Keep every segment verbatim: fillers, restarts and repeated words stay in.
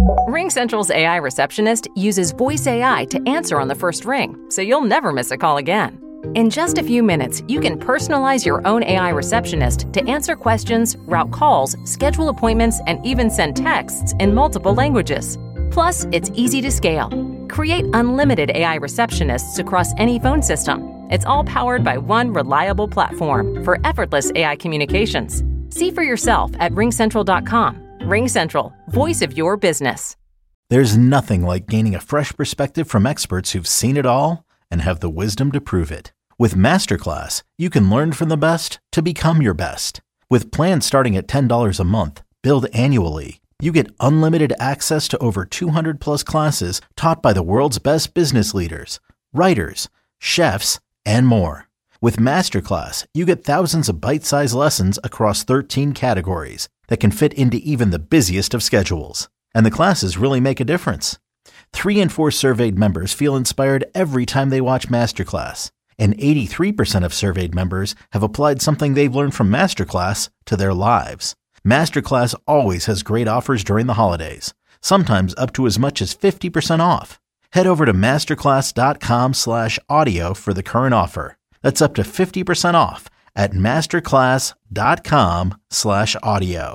RingCentral's A I receptionist uses voice A I to answer on the first ring, so you'll never miss a call again. In just a few minutes, you can personalize your own A I receptionist to answer questions, route calls, schedule appointments, and even send texts in multiple languages. Plus, it's easy to scale. Create unlimited A I receptionists across any phone system. It's all powered by one reliable platform for effortless A I communications. See for yourself at ring central dot com. RingCentral, voice of your business. There's nothing like gaining a fresh perspective from experts who've seen it all and have the wisdom to prove it. With Masterclass, you can learn from the best to become your best. With plans starting at ten dollars a month, billed annually, you get unlimited access to over two hundred plus classes taught by the world's best business leaders, writers, chefs, and more. With Masterclass, you get thousands of bite-sized lessons across thirteen categories that can fit into even the busiest of schedules. And the classes really make a difference. Three in four surveyed members feel inspired every time they watch Masterclass. And eighty-three percent of surveyed members have applied something they've learned from Masterclass to their lives. Masterclass always has great offers during the holidays, sometimes up to as much as fifty percent off. Head over to masterclass.com slash audio for the current offer. That's up to fifty percent off at masterclass.com slash audio.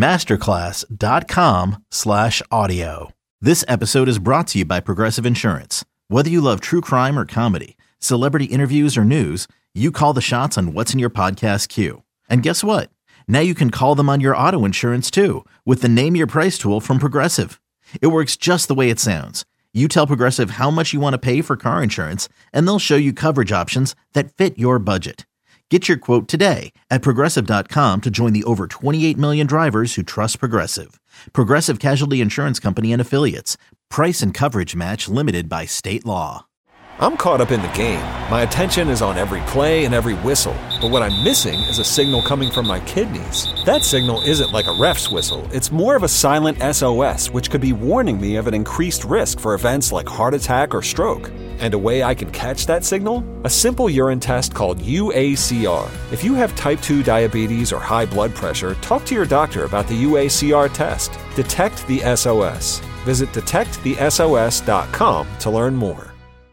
Masterclass.com slash audio. This episode is brought to you by Progressive Insurance. Whether you love true crime or comedy, celebrity interviews or news, you call the shots on what's in your podcast queue. And guess what? Now you can call them on your auto insurance too with the Name Your Price tool from Progressive. It works just the way it sounds. You tell Progressive how much you want to pay for car insurance, and they'll show you coverage options that fit your budget. Get your quote today at progressive dot com to join the over twenty-eight million drivers who trust Progressive. Progressive Casualty Insurance Company and Affiliates. Price and coverage match limited by state law. I'm caught up in the game. My attention is on every play and every whistle. But what I'm missing is a signal coming from my kidneys. That signal isn't like a ref's whistle. It's more of a silent S O S, which could be warning me of an increased risk for events like heart attack or stroke. And a way I can catch that signal? A simple urine test called U A C R. If you have type two diabetes or high blood pressure, talk to your doctor about the U A C R test. Detect the S O S. Visit detect the S O S dot com to learn more.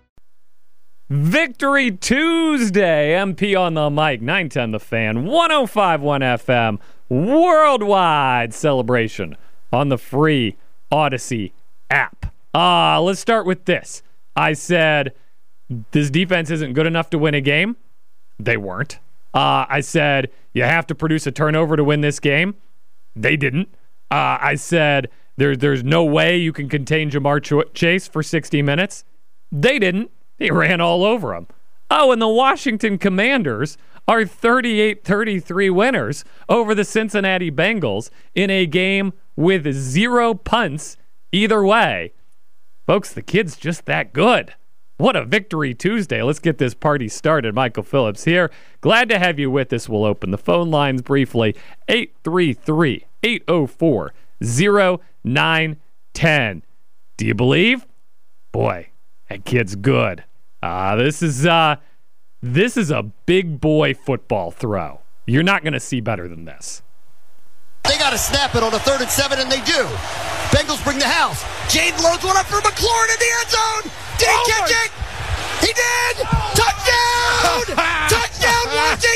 Victory Tuesday, M P on the mic, nine ten The Fan, one oh five point one F M, worldwide celebration on the free Odyssey app. Uh, let's start with this. I said this defense isn't good enough to win a game. They weren't. Uh, I said you have to produce a turnover to win this game. They didn't. Uh, I said there, there's no way you can contain Jamar Ch- Chase for sixty minutes. They didn't. He ran all over him. Oh, and the Washington Commanders are thirty-eight thirty-three winners over the Cincinnati Bengals in a game with zero punts either way. Folks, the kid's just that good. What a Victory Tuesday. Let's get this party started. Michael Phillips here. Glad to have you with us. We'll open the phone lines briefly. eight three three, eight oh four, oh nine one oh. Do you believe? Boy, that kid's good. Uh, this is uh, this is a big boy football throw. You're not going to see better than this. They got to snap it on a third and seven, and they do. Bengals bring the house. Jaden loads one up for McLaurin in the end zone. Did he oh catch my... it? He did! Touchdown! Touchdown,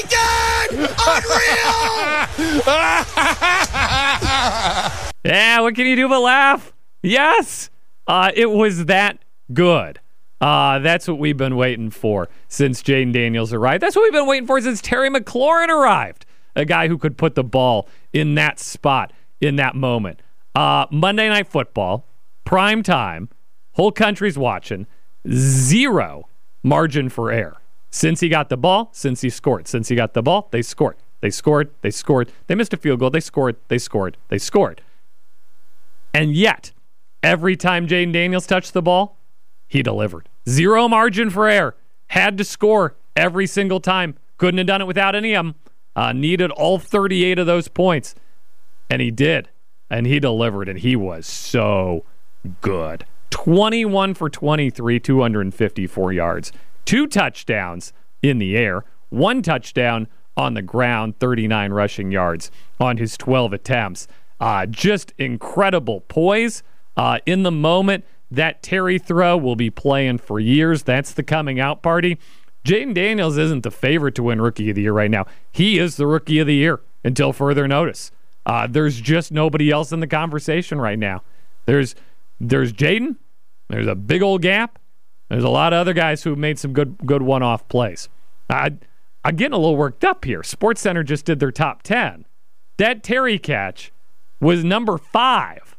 Washington! Unreal! Yeah, what can you do but laugh? Yes! Uh, it was that good. Uh, that's what we've been waiting for since Jaden Daniels arrived. That's what we've been waiting for since Terry McLaurin arrived. A guy who could put the ball in that spot, in that moment. Uh, Monday Night Football, prime time, whole country's watching, zero margin for error. Since he got the ball, since he scored. Since he got the ball, they scored. They scored, they scored. They missed a field goal, they scored, they scored, they scored. And yet, every time Jaden Daniels touched the ball, he delivered. Zero margin for error. Had to score every single time. Couldn't have done it without any of them. Uh, needed all thirty-eight of those points. And he did. And he delivered, and he was so good. twenty-one for twenty-three, two hundred fifty-four yards. Two touchdowns in the air. One touchdown on the ground, thirty-nine rushing yards on his twelve attempts. Uh, just incredible poise, Uh, in the moment, that Terry throw will be playing for years. That's the coming out party. Jayden Daniels isn't the favorite to win Rookie of the Year right now. He is the Rookie of the Year until further notice. Uh, there's just nobody else in the conversation right now. There's there's Jayden. There's a big old gap. There's a lot of other guys who made some good good one-off plays. I, I'm getting a little worked up here. SportsCenter just did their top ten. That Terry catch was number five.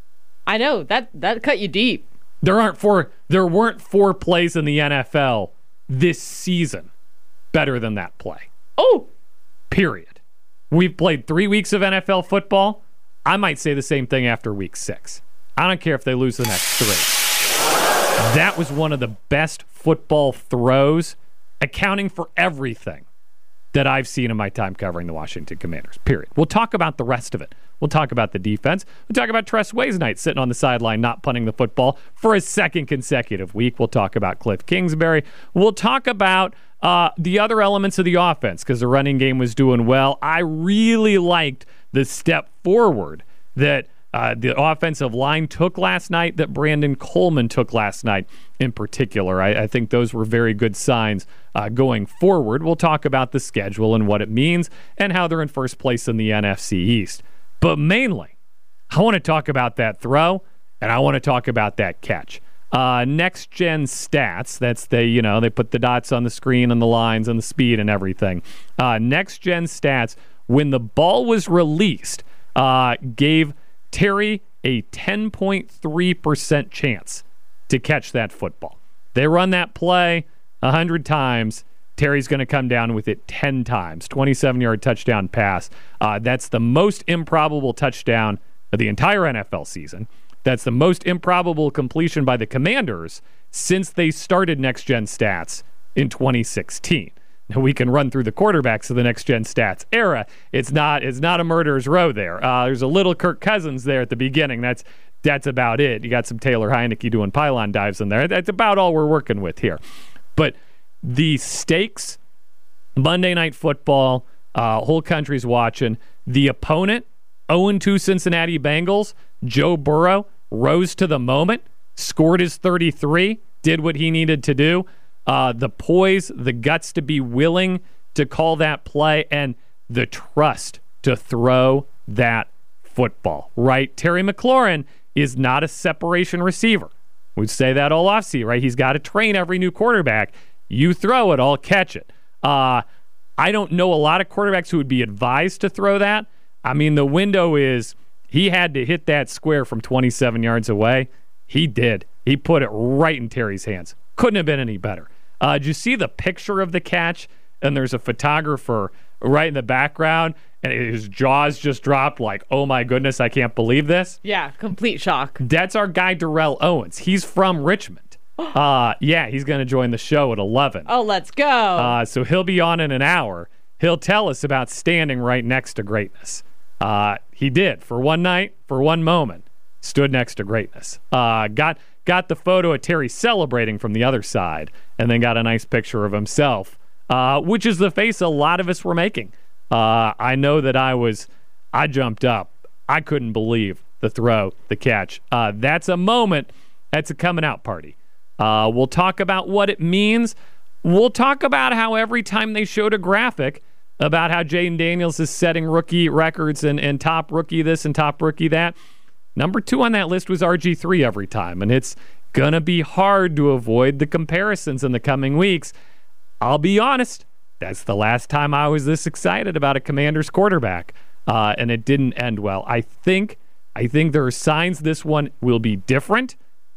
I know that that cut you deep. There aren't four. There weren't four plays in the N F L this season better than that play. Oh, period. We've played three weeks of N F L football. I might say the same thing after week six. I don't care if they lose the next three. That was one of the best football throws, accounting for everything that I've seen in my time covering the Washington Commanders, period. We'll talk about the rest of it. We'll talk about the defense. We'll talk about Tress Waysnight sitting on the sideline not punting the football for a second consecutive week. We'll talk about Cliff Kingsbury. We'll talk about uh, the other elements of the offense because the running game was doing well. I really liked the step forward that uh, the offensive line took last night, that Brandon Coleman took last night in particular. I, I think those were very good signs uh, going forward. We'll talk about the schedule and what it means and how they're in first place in the N F C East. But mainly, I want to talk about that throw, and I want to talk about that catch. Uh, Next Gen Stats, that's the, you know, they put the dots on the screen and the lines and the speed and everything. Uh, Next Gen Stats, when the ball was released, uh, gave Terry a ten point three percent chance to catch that football. They run that play one hundred times. Terry's going to come down with it ten times. twenty-seven-yard touchdown pass. Uh, that's the most improbable touchdown of the entire N F L season. That's the most improbable completion by the Commanders since they started Next Gen Stats in twenty sixteen. Now, we can run through the quarterbacks of the Next Gen Stats era. It's not it's not a murderer's row there. Uh, there's a little Kirk Cousins there at the beginning. That's that's about it. You got some Taylor Heineke doing pylon dives in there. That's about all we're working with here. But the stakes, Monday Night Football, uh, whole country's watching. The opponent, oh and two Cincinnati Bengals, Joe Burrow, rose to the moment, scored his thirty-three, did what he needed to do. Uh, the poise, the guts to be willing to call that play, and the trust to throw that football, right? Terry McLaurin is not a separation receiver. We'd say that all offseason, right? He's got to train every new quarterback. You throw it, I'll catch it. Uh, I don't know a lot of quarterbacks who would be advised to throw that. I mean, the window is he had to hit that square from twenty-seven yards away. He did. He put it right in Terry's hands. Couldn't have been any better. Uh, did you see the picture of the catch? And there's a photographer right in the background, and his jaws just dropped like, oh my goodness, I can't believe this. Yeah, complete shock. That's our guy, Darrell Owens. He's from Richmond. uh, yeah, he's going to join the show at eleven. Oh, let's go. Uh, so he'll be on in an hour. He'll tell us about standing right next to greatness. Uh, he did for one night, for one moment, stood next to greatness. Uh, got got the photo of Terry celebrating from the other side, and then got a nice picture of himself, uh, which is the face a lot of us were making. Uh, I know that I was, I jumped up. I couldn't believe the throw, the catch. Uh, that's a moment. That's a coming out party. Uh, we'll talk about what it means. We'll talk about how every time they showed a graphic about how Jayden Daniels is setting rookie records and, and top rookie this and top rookie that, number two on that list was R G three every time. And it's going to be hard to avoid the comparisons in the coming weeks. I'll be honest, that's the last time I was this excited about a Commanders quarterback. Uh, and it didn't end well. I think, I think there are signs this one will be different.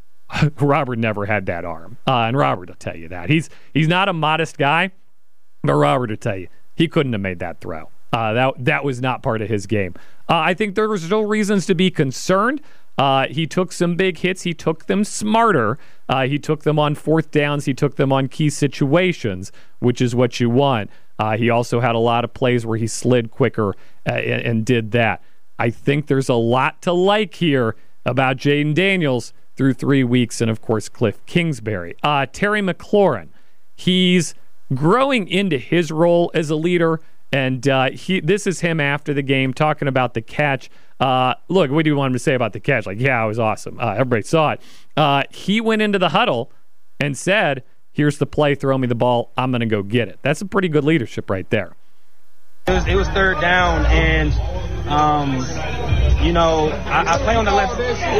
Robert never had that arm. Uh, and Robert will tell you that. He's he's not a modest guy, but Robert will tell you he couldn't have made that throw. Uh, that that was not part of his game. Uh, I think there were still reasons to be concerned. Uh, he took some big hits. He took them smarter. Uh, he took them on fourth downs. He took them on key situations, which is what you want. Uh, he also had a lot of plays where he slid quicker uh, and, and did that. I think there's a lot to like here about Jayden Daniels through three weeks, and of course Cliff Kingsbury. Uh, Terry McLaurin, he's growing into his role as a leader, and uh, he, this is him after the game talking about the catch. Uh, look, what do you want him to say about the catch? Like, yeah, it was awesome. Uh, everybody saw it. Uh, he went into the huddle and said, here's the play, throw me the ball, I'm going to go get it. That's a pretty good leadership right there. It was, it was third down, and, um, you know, I, I play on the left.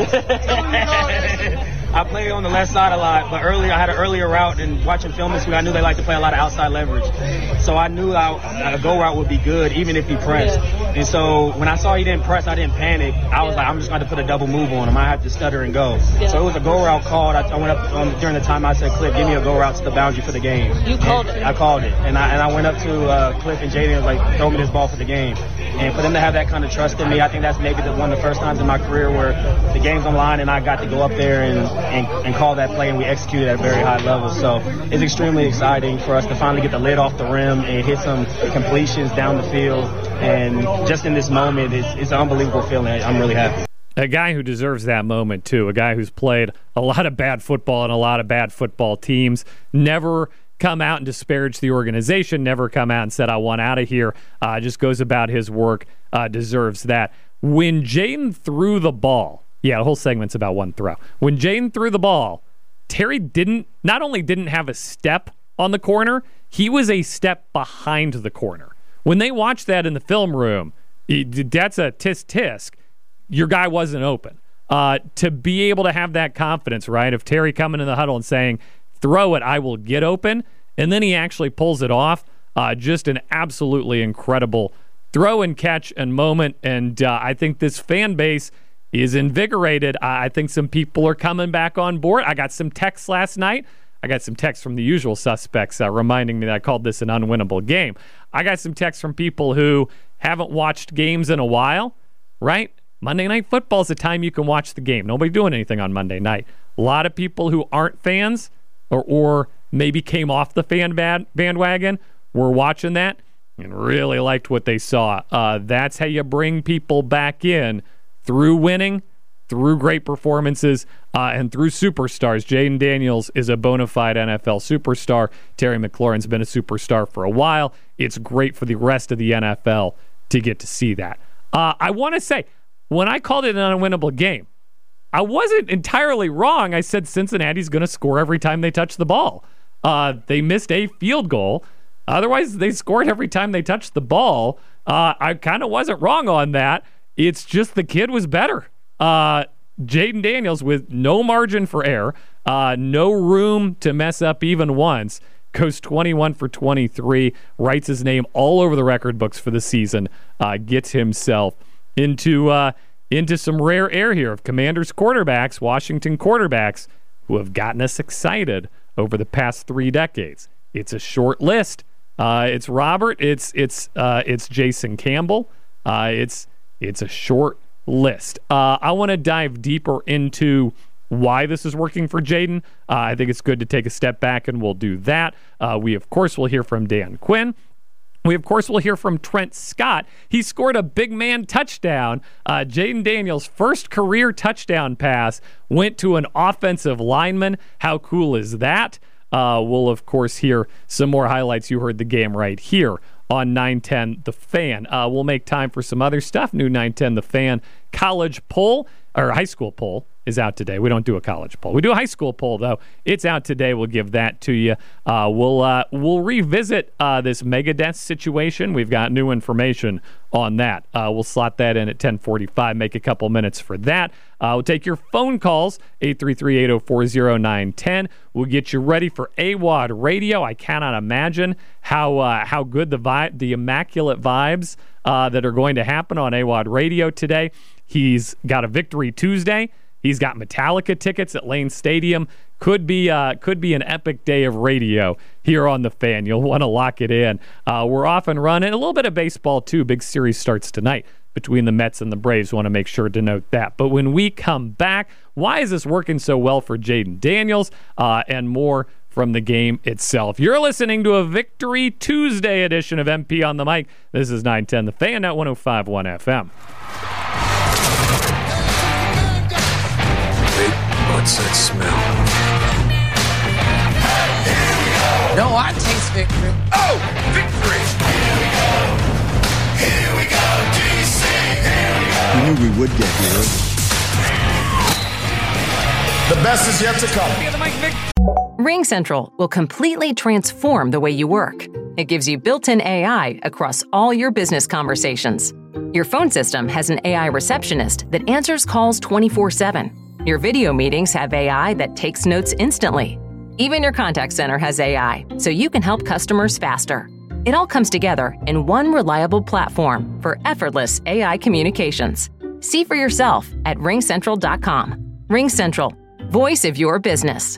I play on the left side a lot, but earlier I had an earlier route, and watching film this week, I knew they like to play a lot of outside leverage. So I knew I, a go route would be good, even if he pressed. And so when I saw he didn't press, I didn't panic. I was like, I'm just going to put a double move on him. I have to stutter and go. So it was a go route called. I, I went up um, during the time I said, Cliff, give me a go route to the boundary for the game. You called and it. I called it, and I and I went up to uh, Cliff and Jaden and was like, throw me this ball for the game. And for them to have that kind of trust in me, I think that's maybe the, one of the first times in my career where the game's on line and I got to go up there and, and, and call that play, and we executed at a very high level. So it's extremely exciting for us to finally get the lid off the rim and hit some completions down the field. And just in this moment, it's, it's an unbelievable feeling. I'm really happy. A guy who deserves that moment, too. A guy who's played a lot of bad football and a lot of bad football teams. Never come out and disparage the organization. Never come out and said, I want out of here. Uh, just goes about his work. Uh, deserves that. When Jaden threw the ball, yeah, the whole segment's about one throw. When Jaden threw the ball, Terry didn't, not only didn't have a step on the corner, he was a step behind the corner. When they watched that in the film room, that's a tisk-tisk. Your guy wasn't open. Uh, to be able to have that confidence, right, of Terry coming in the huddle and saying, throw it, I will get open, and then he actually pulls it off. Uh, just an absolutely incredible throw and catch and moment, and uh, I think this fan base is invigorated. I think some people are coming back on board. I got some texts last night. I got some texts from the usual suspects uh, reminding me that I called this an unwinnable game. I got some texts from people who haven't watched games in a while, right? Monday Night Football is the time you can watch the game. Nobody doing anything on Monday night. A lot of people who aren't fans or, or maybe came off the fan band, bandwagon were watching that and really liked what they saw. Uh, that's how you bring people back in, through winning, through great performances, uh, and through superstars. Jaden Daniels is a bona fide N F L superstar. Terry McLaurin's been a superstar for a while. It's great for the rest of the N F L to get to see that. Uh, I want to say, when I called it an unwinnable game, I wasn't entirely wrong. I said Cincinnati's going to score every time they touch the ball. Uh, they missed a field goal. Otherwise, they scored every time they touched the ball. Uh, I kind of wasn't wrong on that. It's just the kid was better. Uh, Jaden Daniels, with no margin for error, uh, no room to mess up even once, goes twenty-one for twenty-three, writes his name all over the record books for the season, uh, gets himself into uh, into some rare air here of Commanders quarterbacks, Washington quarterbacks, who have gotten us excited over the past three decades. It's a short list. Uh, it's Robert. It's it's uh, it's Jason Campbell. Uh, it's It's a short list. Uh, I want to dive deeper into why this is working for Jaden. Uh, I think it's good to take a step back, and we'll do that. Uh, we, of course, will hear from Dan Quinn. We, of course, will hear from Trent Scott. He scored a big man touchdown. Uh, Jaden Daniels' first career touchdown pass went to an offensive lineman. How cool is that? Uh, we'll, of course, hear some more highlights. You heard the game right here on nine ten The Fan. Uh, we'll make time for some other stuff. New nine ten The Fan college poll, or high school poll, is out today. We don't do a college poll. We do a high school poll, though. It's out today. We'll give that to you. Uh, we'll uh, we'll revisit uh, this Megadeth situation. We've got new information on that. Uh, we'll slot that in at ten forty-five. Make a couple minutes for that. Uh, we'll take your phone calls, eight three three, eight oh four, oh nine one oh. We'll get you ready for A W O D Radio. I cannot imagine how uh, how good the vi- the immaculate vibes uh, that are going to happen on A W O D Radio today. He's got a Victory Tuesday. He's got Metallica tickets at Lane Stadium. Could be uh, could be an epic day of radio here on The Fan. You'll want to lock it in. Uh, we're off and running. A little bit of baseball, too. Big series starts tonight between the Mets and the Braves. Want to make sure to note that. But when we come back, why is this working so well for Jaden Daniels? Uh, and more from the game itself. You're listening to a Victory Tuesday edition of M P on the Mic. This is nine ten The Fan at one oh five point one F M. What's that smell? No, I taste victory. Oh, victory! Here we go. Here we go, D C. Here we go. knew we would get here. The best is yet to come. RingCentral will completely transform the way you work. It gives you built-in A I across all your business conversations. Your phone system has an A I receptionist that answers calls twenty-four seven. Your video meetings have A I that takes notes instantly. Even your contact center has A I, so you can help customers faster. It all comes together in one reliable platform for effortless A I communications. See for yourself at ring central dot com. RingCentral, voice of your business.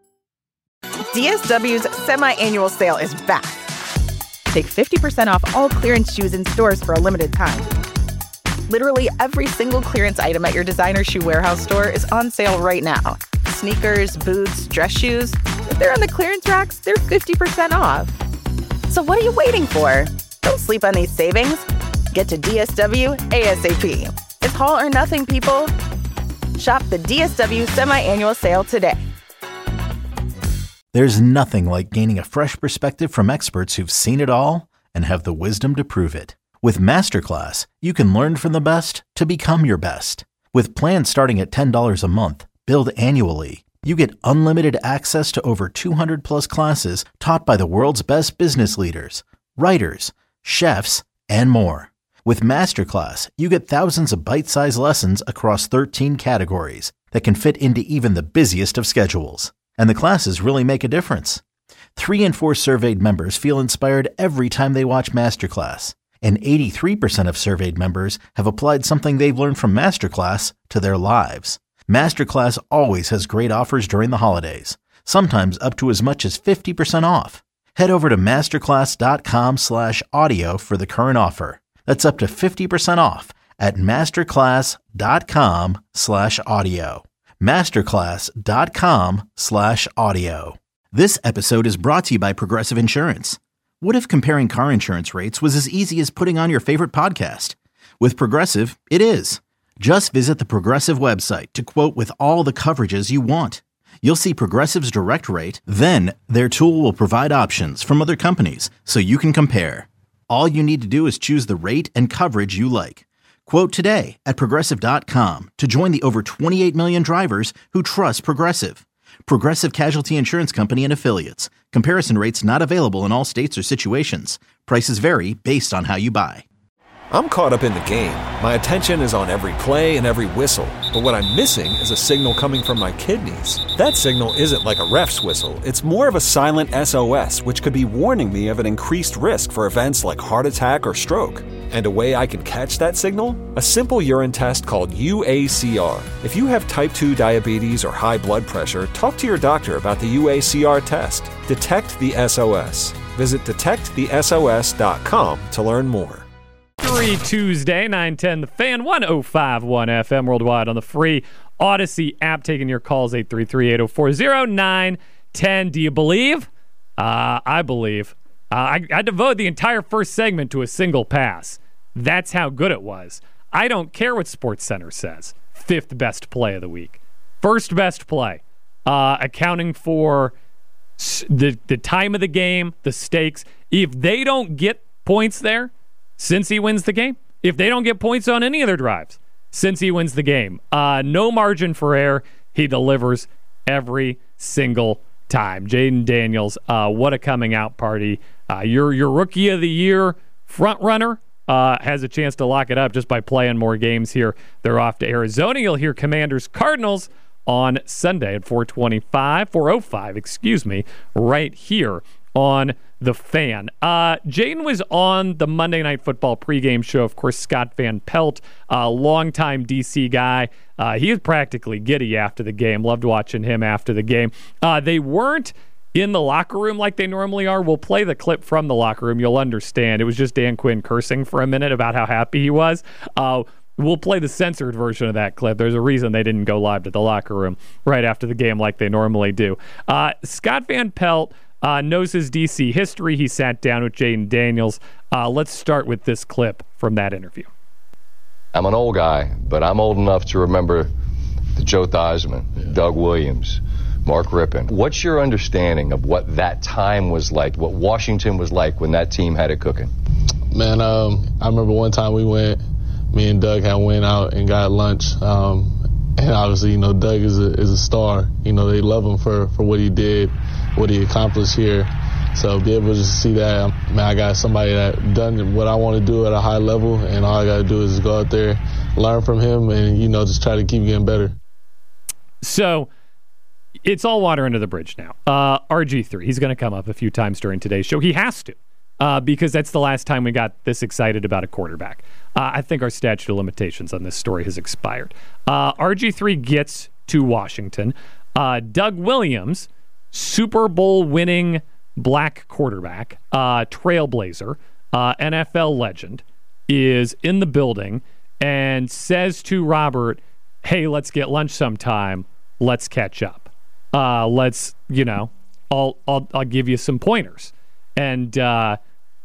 D S W's semi-annual sale is back. Take fifty percent off all clearance shoes in stores for a limited time. Literally every single clearance item at your designer shoe warehouse store is on sale right now. Sneakers, boots, dress shoes. If they're on the clearance racks, they're fifty percent off. So what are you waiting for? Don't sleep on these savings. Get to D S W ASAP. It's haul or nothing, people. Shop the D S W semi-annual sale today. There's nothing like gaining a fresh perspective from experts who've seen it all and have the wisdom to prove it. With Masterclass, you can learn from the best to become your best. With plans starting at ten dollars a month, billed annually, you get unlimited access to over two hundred plus classes taught by the world's best business leaders, writers, chefs, and more. With Masterclass, you get thousands of bite-sized lessons across thirteen categories that can fit into even the busiest of schedules. And the classes really make a difference. Three in four surveyed members feel inspired every time they watch Masterclass. And eighty-three percent of surveyed members have applied something they've learned from Masterclass to their lives. Masterclass always has great offers during the holidays, sometimes up to as much as fifty percent off. Head over to masterclass.com slash audio for the current offer. That's up to fifty percent off at masterclass.com slash audio. masterclass.com slash audio. This episode is brought to you by Progressive Insurance. What if comparing car insurance rates was as easy as putting on your favorite podcast? With Progressive, it is. Just visit the Progressive website to quote with all the coverages you want. You'll see Progressive's direct rate, then their tool will provide options from other companies so you can compare. All you need to do is choose the rate and coverage you like. Quote today at Progressive dot com to join the over twenty-eight million drivers who trust Progressive. Progressive Casualty Insurance Company and Affiliates. Comparison rates not available in all states or situations. Prices vary based on how you buy. I'm caught up in the game. My attention is on every play and every whistle. But what I'm missing is a signal coming from my kidneys. That signal isn't like a ref's whistle. It's more of a silent S O S, which could be warning me of an increased risk for events like heart attack or stroke. And a way I can catch that signal? A simple urine test called U A C R. If you have type two diabetes or high blood pressure, talk to your doctor about the U A C R test. Detect the S O S. Visit detect the S O S dot com to learn more. Three Tuesday, nine ten The Fan, one oh five point one F M worldwide on the free Odyssey app. Taking your calls, eight three three, eight oh four, oh nine one oh. Do you believe? Uh, I believe. Uh, I, I devoted the entire first segment to a single pass. That's how good it was. I don't care what SportsCenter says. Fifth best play of the week. First best play. Uh, accounting for the, the time of the game, the stakes. If they don't get points there, Cincy wins the game. If they don't get points on any of their drives, Cincy wins the game. Uh, no margin for error. He delivers every single time. Jayden Daniels, uh, what a coming out party. Uh, your, your rookie of the year front runner uh, has a chance to lock it up just by playing more games here. They're off to Arizona. You'll hear Commanders Cardinals on Sunday at four twenty-five, four oh five, excuse me, right here on The Fan. Uh, Jayden was on the Monday Night Football pregame show. Of course, Scott Van Pelt, a uh, longtime D C guy. Uh, he was practically giddy after the game. Loved watching him after the game. Uh, they weren't in the locker room like they normally are. We'll play the clip from the locker room. You'll understand. It was just Dan Quinn cursing for a minute about how happy he was. Uh, We'll play the censored version of that clip. There's a reason they didn't go live to the locker room right after the game like they normally do. Uh, Scott Van Pelt uh, knows his D C history. He sat down with Jayden Daniels. Uh, let's start with this clip from that interview. I'm an old guy, but I'm old enough to remember the Joe Theismann, yeah. Doug Williams, Mark Rippon. What's your understanding of what that time was like, what Washington was like when that team had it cooking? Man, um, I remember one time we went me and Doug had went out and got lunch. Um, and obviously, you know, Doug is a, is a star. You know, they love him for, for what he did, what he accomplished here. So be able to just see that, man, I got somebody that done what I want to do at a high level, and all I got to do is go out there, learn from him, and, you know, just try to keep getting better. So it's all water under the bridge now. Uh, R G three, he's going to come up a few times during today's show. He has to, uh, because that's the last time we got this excited about a quarterback. Uh, I think our statute of limitations on this story has expired. Uh, R G three gets to Washington. Uh, Doug Williams, Super Bowl winning black quarterback, uh, trailblazer, uh, N F L legend, is in the building and says to Robert, hey, let's get lunch sometime. Let's catch up. Uh, let's, you know, I'll, I'll, I'll give you some pointers. And uh,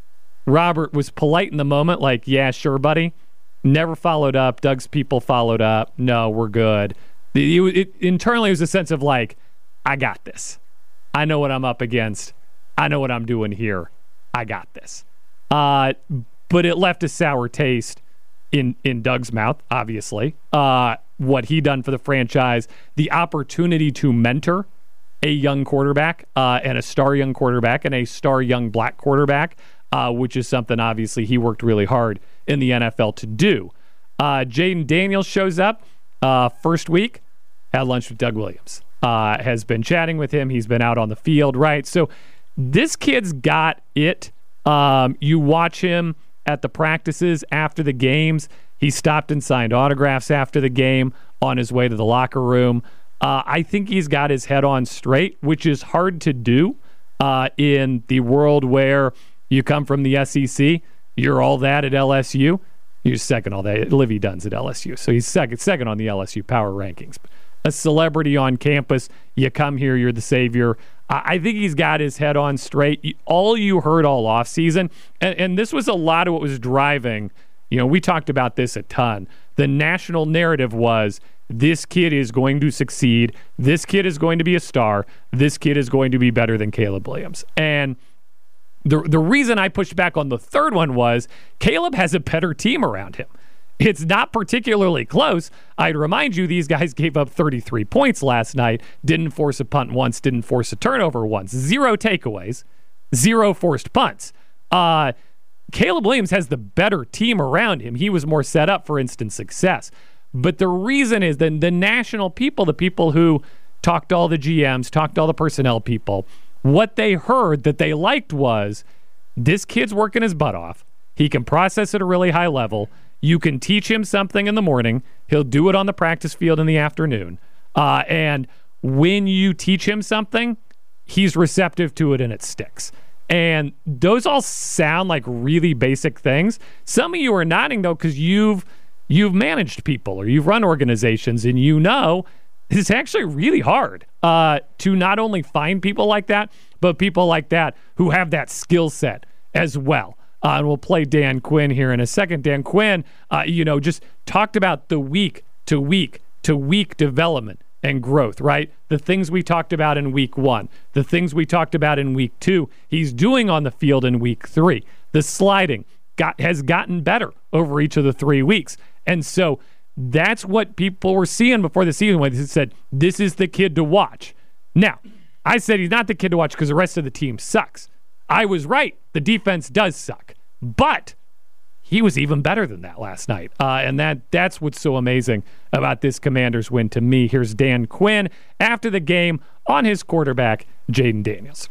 Robert was polite in the moment, like, yeah, sure, buddy. Never followed up. Doug's people followed up. No, we're good. It, it, internally, it was a sense of like, I got this. I know what I'm up against. I know what I'm doing here. I got this. Uh, but it left a sour taste in, in Doug's mouth, obviously. Uh, what he done for the franchise, the opportunity to mentor a young quarterback uh, and a star young quarterback and a star young black quarterback, uh, which is something obviously he worked really hard in the N F L to do. Uh, Jayden Daniels shows up uh, first week, had lunch with Doug Williams, uh, has been chatting with him. He's been out on the field, right? So this kid's got it. Um, you watch him at the practices after the games. He stopped and signed autographs after the game on his way to the locker room. Uh, I think he's got his head on straight, which is hard to do uh, in the world where you come from the S E C. You're all that at L S U. You're second all that. Livy Dunn's at L S U, so he's second, second on the L S U power rankings. A celebrity on campus. You come here, you're the savior. I think he's got his head on straight. All you heard all offseason, and, and this was a lot of what was driving, you know, we talked about this a ton. The national narrative was, this kid is going to succeed. This kid is going to be a star. This kid is going to be better than Caleb Williams. And the the reason I pushed back on the third one was Caleb has a better team around him. It's not particularly close. I'd remind you, these guys gave up thirty-three points last night, didn't force a punt once, didn't force a turnover once, zero takeaways, zero forced punts. Uh, Caleb Williams has the better team around him. He was more set up for instant success. But the reason is that the national people, the people who talked to all the G Ms, talked to all the personnel people, what they heard that they liked was, this kid's working his butt off. He can process at a really high level. You can teach him something in the morning. He'll do it on the practice field in the afternoon. Uh, and when you teach him something, he's receptive to it and it sticks. And those all sound like really basic things. Some of you are nodding, though, because you've you've managed people or you've run organizations, and you know it's actually really hard uh, to not only find people like that, but people like that who have that skill set as well. Uh, and we'll play Dan Quinn here in a second. Dan Quinn, uh, you know, just talked about the week to week to week development and growth, right? The things we talked about in week one, the things we talked about in week two, he's doing on the field in week three. The sliding got has gotten better over each of the three weeks. And so that's what people were seeing before the season when they said, this is the kid to watch. Now, I said he's not the kid to watch because the rest of the team sucks. I was right. The defense does suck. But he was even better than that last night. Uh, and that that's what's so amazing about this Commanders win to me. Here's Dan Quinn after the game on his quarterback, Jayden Daniels.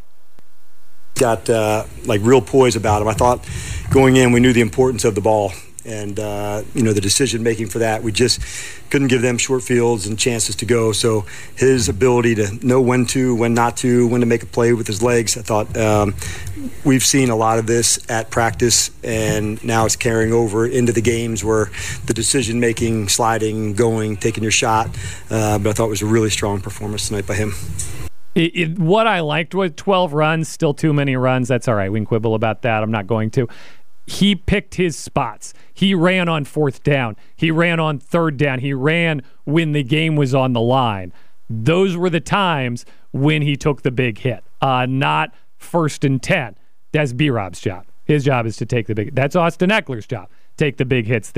Got uh, like real poise about him. I thought going in, we knew the importance of the ball. And, uh, you know, the decision-making for that, we just couldn't give them short fields and chances to go. So his ability to know when to, when not to, when to make a play with his legs, I thought um, we've seen a lot of this at practice, and now it's carrying over into the games where the decision-making, sliding, going, taking your shot. Uh, but I thought it was a really strong performance tonight by him. It, it, what I liked was twelve runs, still too many runs. That's all right. We can quibble about that. I'm not going to. He picked his spots. He ran on fourth down. He ran on third down. He ran when the game was on the line. Those were the times when he took the big hit, uh, not first and ten. That's B-Rob's job. His job is to take the big. That's Austin Eckler's job. Take the big hits then.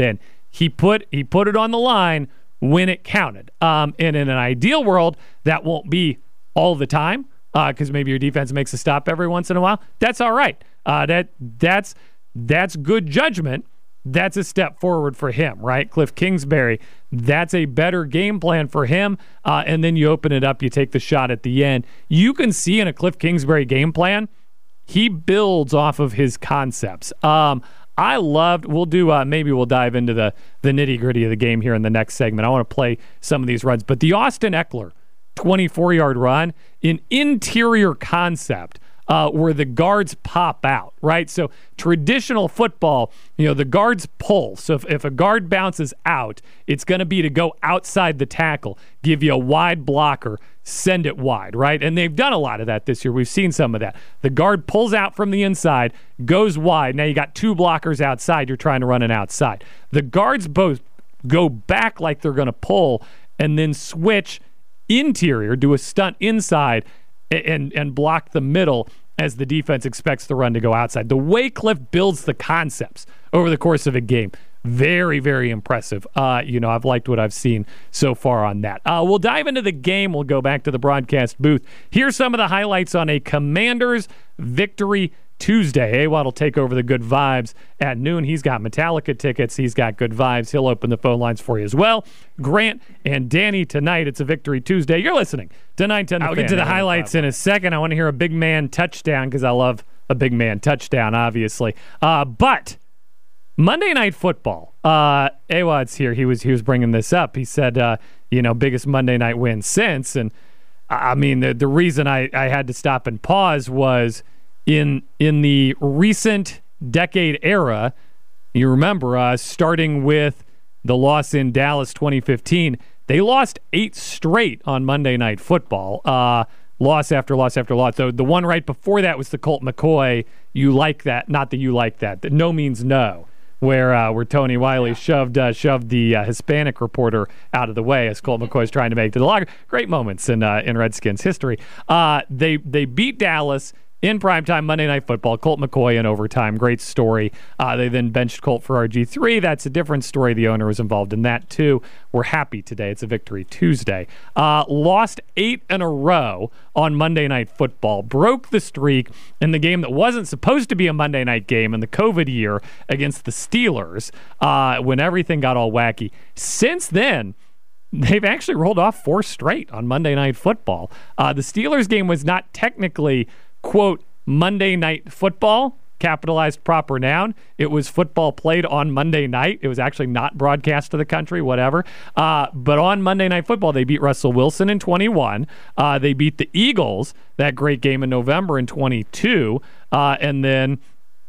he put he put it on the line when it counted. Um, and in an ideal world, that won't be all the time because uh, maybe your defense makes a stop every once in a while. That's all right. Uh, that that's that's good judgment. That's a step forward for him, right? Cliff Kingsbury, that's a better game plan for him. Uh, and then you open it up, you take the shot at the end. You can see in a Cliff Kingsbury game plan, he builds off of his concepts. Um, I loved, we'll do, uh, maybe we'll dive into the, the nitty-gritty of the game here in the next segment. I want to play some of these runs. But the Austin Ekeler twenty-four-yard run, an interior concept, Uh, where the guards pop out, right? So traditional football, you know, the guards pull. So if, if a guard bounces out, it's going to be to go outside the tackle, give you a wide blocker, send it wide, right? And they've done a lot of that this year. We've seen some of that. The guard pulls out from the inside, goes wide. Now you got two blockers outside. You're trying to run it outside. The guards both go back like they're going to pull and then switch interior, do a stunt inside, and and block the middle as the defense expects the run to go outside. The way Cliff builds the concepts over the course of a game, very, very impressive. Uh, you know, I've liked what I've seen so far on that. Uh, we'll dive into the game. We'll go back to the broadcast booth. Here's some of the highlights on a Commanders victory Tuesday. A W O D will take over the Good Vibes at noon. He's got Metallica tickets. He's got Good Vibes. He'll open the phone lines for you as well. Grant and Danny tonight. It's a Victory Tuesday. You're listening to nine ten The Fan. I'll get to the highlights in a second. I want to hear a big man touchdown because I love a big man touchdown, obviously. Uh, but Monday Night Football. Uh, A W O D's here. He was he was bringing this up. He said, uh, you know, biggest Monday night win since. And I mean, the the reason I, I had to stop and pause was In in the recent decade era, you remember, uh, starting with the loss in Dallas twenty fifteen, they lost eight straight on Monday Night Football. Uh, loss after loss after loss. So the one right before that was the Colt McCoy, you like that, not that you like that, the no means no, where uh, where Tony Wiley shoved uh, shoved the uh, Hispanic reporter out of the way as Colt McCoy's trying to make to the locker. Great moments in uh, in Redskins history. Uh, they they beat Dallas in primetime Monday Night Football. Colt McCoy in overtime. Great story. Uh, they then benched Colt for R G three. That's a different story. The owner was involved in that, too. We're happy today. It's a Victory Tuesday. Uh, lost eight in a row on Monday Night Football. Broke the streak in the game that wasn't supposed to be a Monday night game in the COVID year against the Steelers uh, when everything got all wacky. Since then, they've actually rolled off four straight on Monday Night Football. Uh, the Steelers game was not technically, quote, Monday Night Football, capitalized proper noun. It was football played on Monday night. It was actually not broadcast to the country, whatever. Uh, but on Monday Night Football, they beat Russell Wilson in twenty-one. Uh, they beat the Eagles, that great game in November in twenty-two. Uh, and then,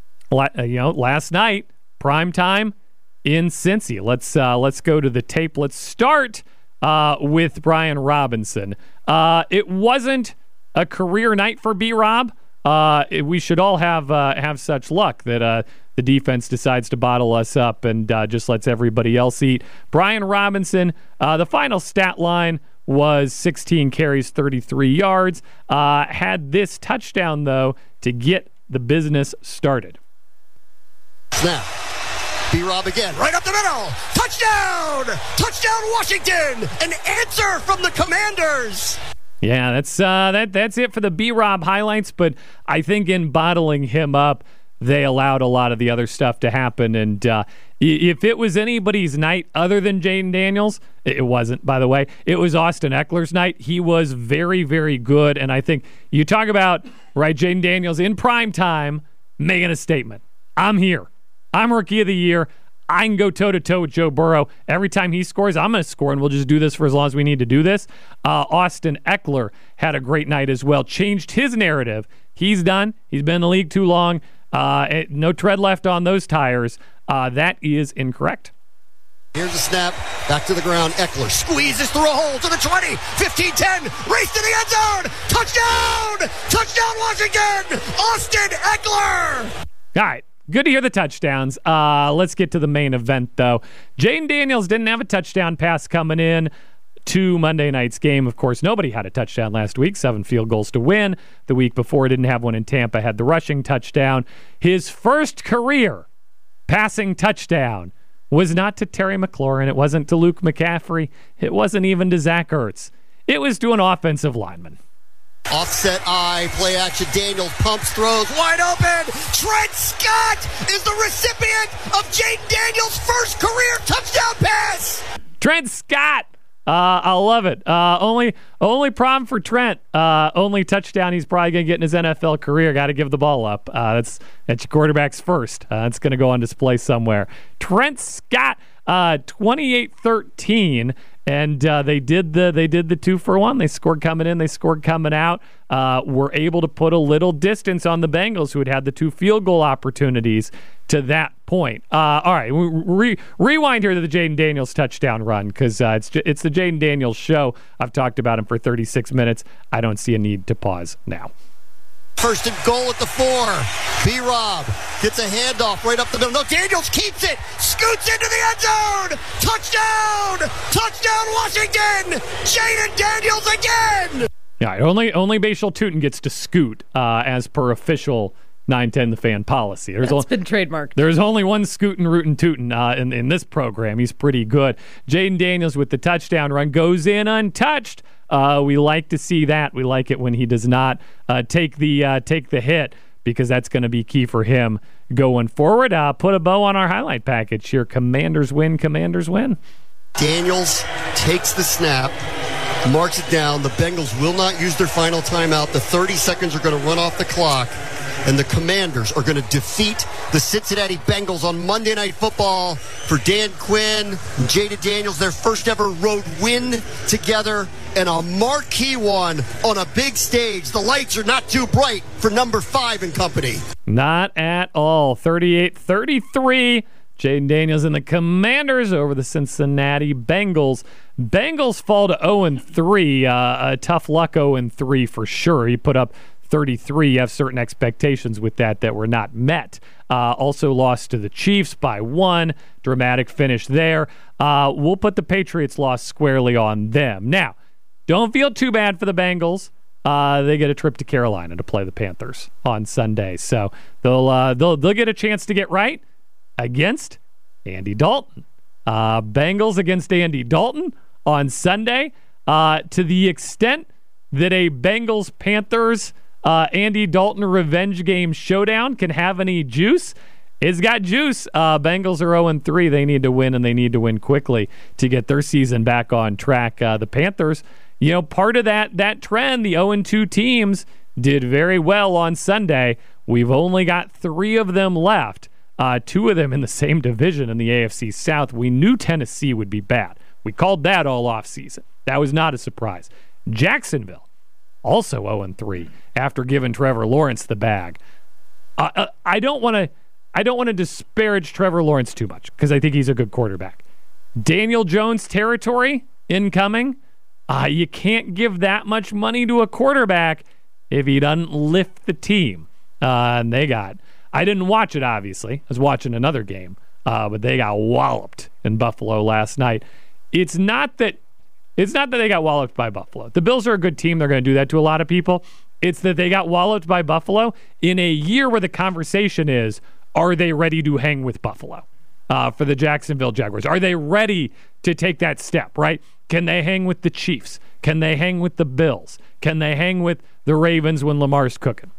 you know, last night, prime time in Cincy. Let's, uh, let's go to the tape. Let's start uh, with Brian Robinson. Uh, it wasn't a career night for B-Rob. Uh, we should all have uh, have such luck that uh, the defense decides to bottle us up and uh, just lets everybody else eat. Brian Robinson, uh, the final stat line was sixteen carries, thirty-three yards. Uh, had this touchdown, though, to get the business started. Snap. B-Rob again, right up the middle. Touchdown! Touchdown, Washington! An answer from the Commanders! Yeah, that's uh, that. That's it for the B-Rob highlights, but I think in bottling him up, they allowed a lot of the other stuff to happen. And uh, if it was anybody's night other than Jayden Daniels, it wasn't, by the way. It was Austin Ekeler's night. He was very, very good. And I think you talk about, right, Jayden Daniels in prime time making a statement. I'm here. I'm Rookie of the Year. I can go toe-to-toe with Joe Burrow. Every time he scores, I'm going to score, and we'll just do this for as long as we need to do this. Uh, Austin Ekeler had a great night as well. Changed his narrative. He's done. He's been in the league too long. Uh, no tread left on those tires. Uh, that is incorrect. Here's a snap. Back to the ground. Ekeler squeezes through a hole to the twenty. fifteen ten. Race to the end zone. Touchdown! Touchdown, Washington! Austin Ekeler! All right. Good to hear the touchdowns. Uh, let's get to the main event, though. Jayden Daniels didn't have a touchdown pass coming in to Monday night's game. Of course, nobody had a touchdown last week. Seven field goals to win. The week before, didn't have one in Tampa. Had the rushing touchdown. His first career passing touchdown was not to Terry McLaurin. It wasn't to Luke McCaffrey. It wasn't even to Zach Ertz. It was to an offensive lineman. Offset eye, play action, Daniels pumps, throws, wide open. Trent Scott is the recipient of Jaden Daniels' first career touchdown pass. Trent Scott. Uh, I love it. Uh, only only problem for Trent, uh, only touchdown he's probably going to get in his N F L career. Got to give the ball up. Uh, that's, that's your quarterback's first. Uh, it's going to go on display somewhere. Trent Scott, uh, twenty-eight thirteen. And uh, they did the they did the two for one. They scored coming in. They scored coming out. Uh, were able to put a little distance on the Bengals, who had had the two field goal opportunities to that point. Uh, all right, re- rewind here to the Jaden Daniels touchdown run, because uh, it's it's the Jaden Daniels show. I've talked about him for thirty-six minutes. I don't see a need to pause now. First and goal at the four. B-Rob gets a handoff right up the middle. No, Daniels keeps it. Scoots into the end zone. Touchdown! Touchdown, Washington! Jaden Daniels again! Yeah, only only Bashal Tutin gets to scoot uh, as per official nine ten The Fan policy. There's That's only, been trademarked. There's only one scootin' rootin' tootin' uh, in, in this program. He's pretty good. Jaden Daniels with the touchdown run goes in untouched. Uh, we like to see that. We like it when he does not uh, take the uh, take the hit, because that's going to be key for him going forward. Uh, put a bow on our highlight package here. Commanders win. Commanders win. Daniels takes the snap, marks it down. The Bengals will not use their final timeout. The thirty seconds are going to run off the clock, and the Commanders are going to defeat the Cincinnati Bengals on Monday Night Football. For Dan Quinn and Jaden Daniels, their first ever road win together, and a marquee one on a big stage. The lights are not too bright for number five and company. Not at all. thirty-eight thirty-three. Jaden Daniels and the Commanders over the Cincinnati Bengals. Bengals fall to oh and three. Uh, a tough luck oh and three for sure. He put up thirty-three. You have certain expectations with that that were not met. Uh, also lost to the Chiefs by one. Dramatic finish there. Uh, we'll put the Patriots loss squarely on them. Now, don't feel too bad for the Bengals. Uh, they get a trip to Carolina to play the Panthers on Sunday, so they'll uh, they'll they'll get a chance to get right against Andy Dalton. Uh, Bengals against Andy Dalton on Sunday. Uh, to the extent that a Bengals Panthers uh, Andy Dalton revenge game showdown can have any juice, it's got juice. Uh, Bengals are oh and three. They need to win, and they need to win quickly to get their season back on track. Uh, the Panthers, you know, part of that that trend, the oh and two teams did very well on Sunday. We've only got three of them left, uh, two of them in the same division in the A F C South. We knew Tennessee would be bad. We called that all offseason. That was not a surprise. Jacksonville, also oh and three after giving Trevor Lawrence the bag. Uh, uh, I don't want to I don't want to disparage Trevor Lawrence too much, because I think he's a good quarterback. Daniel Jones territory incoming. Uh, you can't give that much money to a quarterback if he doesn't lift the team. Uh, and they got, I didn't watch it, obviously. I was watching another game, uh, but they got walloped in Buffalo last night. It's not that It's not that they got walloped by Buffalo. The Bills are a good team. They're going to do that to a lot of people. It's that they got walloped by Buffalo in a year where the conversation is, are they ready to hang with Buffalo uh, for the Jacksonville Jaguars? Are they ready to take that step, right? Can they hang with the Chiefs? Can they hang with the Bills? Can they hang with the Ravens when Lamar's cooking?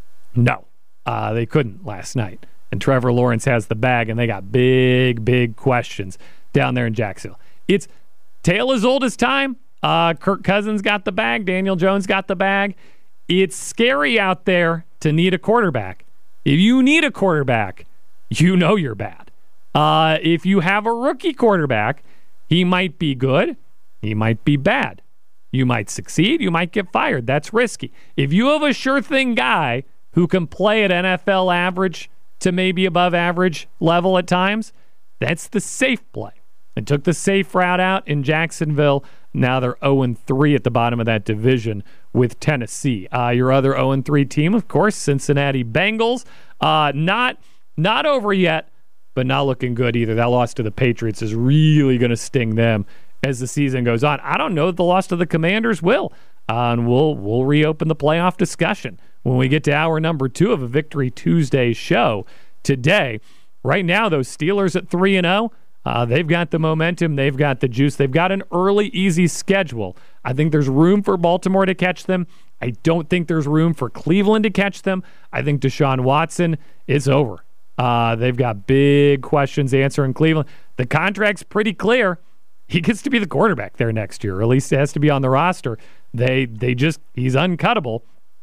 No, uh, they couldn't last night. And Trevor Lawrence has the bag, and they got big, big questions down there in Jacksonville. It's tale as old as time. Uh, Kirk Cousins got the bag. Daniel Jones got the bag. It's scary out there to need a quarterback. If you need a quarterback, you know you're bad. Uh, if you have a rookie quarterback, he might be good. He might be bad. You might succeed. You might get fired. That's risky. If you have a sure thing guy who can play at N F L average to maybe above average level at times, that's the safe play. And took the safe route out in Jacksonville. Now they're oh and three at the bottom of that division with Tennessee. Uh, your other oh and three team, of course, Cincinnati Bengals. Uh, not not over yet, but not looking good either. That loss to the Patriots is really going to sting them as the season goes on. I don't know that the loss to the Commanders will. Uh, and we'll we'll reopen the playoff discussion when we get to hour number two of a Victory Tuesday show today. Right now, those Steelers at three and oh. Uh, they've got the momentum. They've got the juice. They've got an early, easy schedule. I think there's room for Baltimore to catch them. I don't think there's room for Cleveland to catch them. I think Deshaun Watson is over. Uh, they've got big questions to answer in Cleveland. The contract's pretty clear. He gets to be the quarterback there next year, or at least has to be on the roster. They they just he's uncuttable,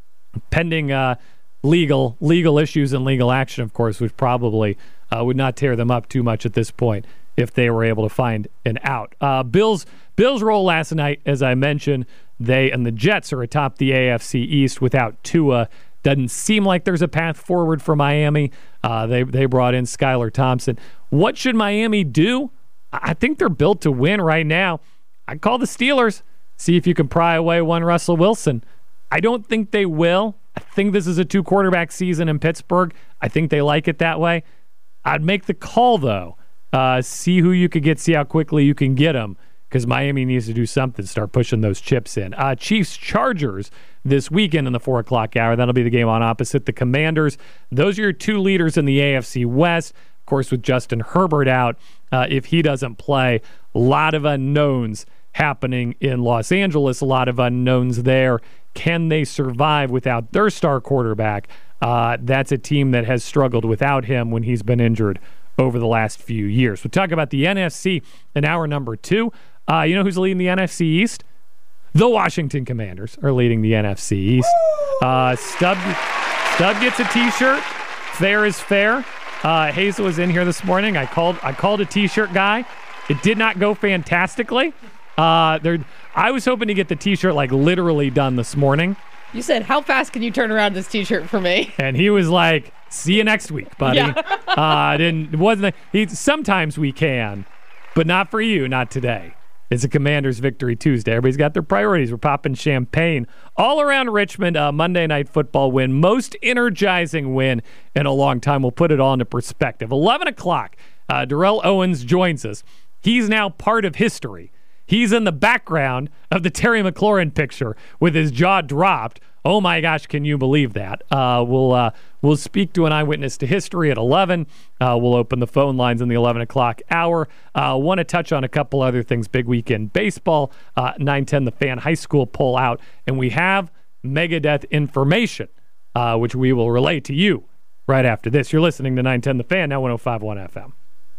pending uh, legal legal issues and legal action, of course, which probably uh, would not tear them up too much at this point if they were able to find an out. Uh, Bills Bills roll last night, as I mentioned. They and the Jets are atop the A F C East without Tua. Doesn't seem like there's a path forward for Miami. Uh, they they brought in Skylar Thompson. What should Miami do? I think they're built to win right now. I'd call the Steelers. See if you can pry away one Russell Wilson. I don't think they will. I think this is a two-quarterback season in Pittsburgh. I think they like it that way. I'd make the call, though. Uh, see who you could get, see how quickly you can get them, because Miami needs to do something, start pushing those chips in. Uh, Chiefs-Chargers this weekend in the four o'clock hour. That'll be the game on opposite the Commanders. Those are your two leaders in the A F C West. Of course, with Justin Herbert out, uh, if he doesn't play, a lot of unknowns happening in Los Angeles, a lot of unknowns there. Can they survive without their star quarterback? Uh, that's a team that has struggled without him when he's been injured over the last few years. We'll talk about the N F C in hour number two. Uh, you know who's leading the N F C East? The Washington Commanders are leading the N F C East. Uh, Stub, Stub gets a T-shirt. Fair is fair. Uh, Hazel was in here this morning. I called I called a T-shirt guy. It did not go fantastically. Uh, there, I was hoping to get the T-shirt like literally done this morning. You said, how fast can you turn around this T-shirt for me? And he was like, see you next week, buddy. Yeah. uh, didn't, it wasn't, he, sometimes we can, but not for you, not today. It's a Commanders Victory Tuesday. Everybody's got their priorities. We're popping champagne all around Richmond. Uh, Monday Night Football win. Most energizing win in a long time. We'll put it all into perspective. eleven o'clock, uh, Darrell Owens joins us. He's now part of history. He's in the background of the Terry McLaurin picture with his jaw dropped. Oh my gosh, can you believe that? Uh, we'll uh, we'll speak to an eyewitness to history at eleven. Uh, we'll open the phone lines in the eleven o'clock hour. Uh, want to touch on a couple other things. Big weekend baseball. Uh, nine ten, the Fan High School poll out. And we have Megadeth information, uh, which we will relay to you right after this. You're listening to nine ten The Fan, now one oh five point one F M.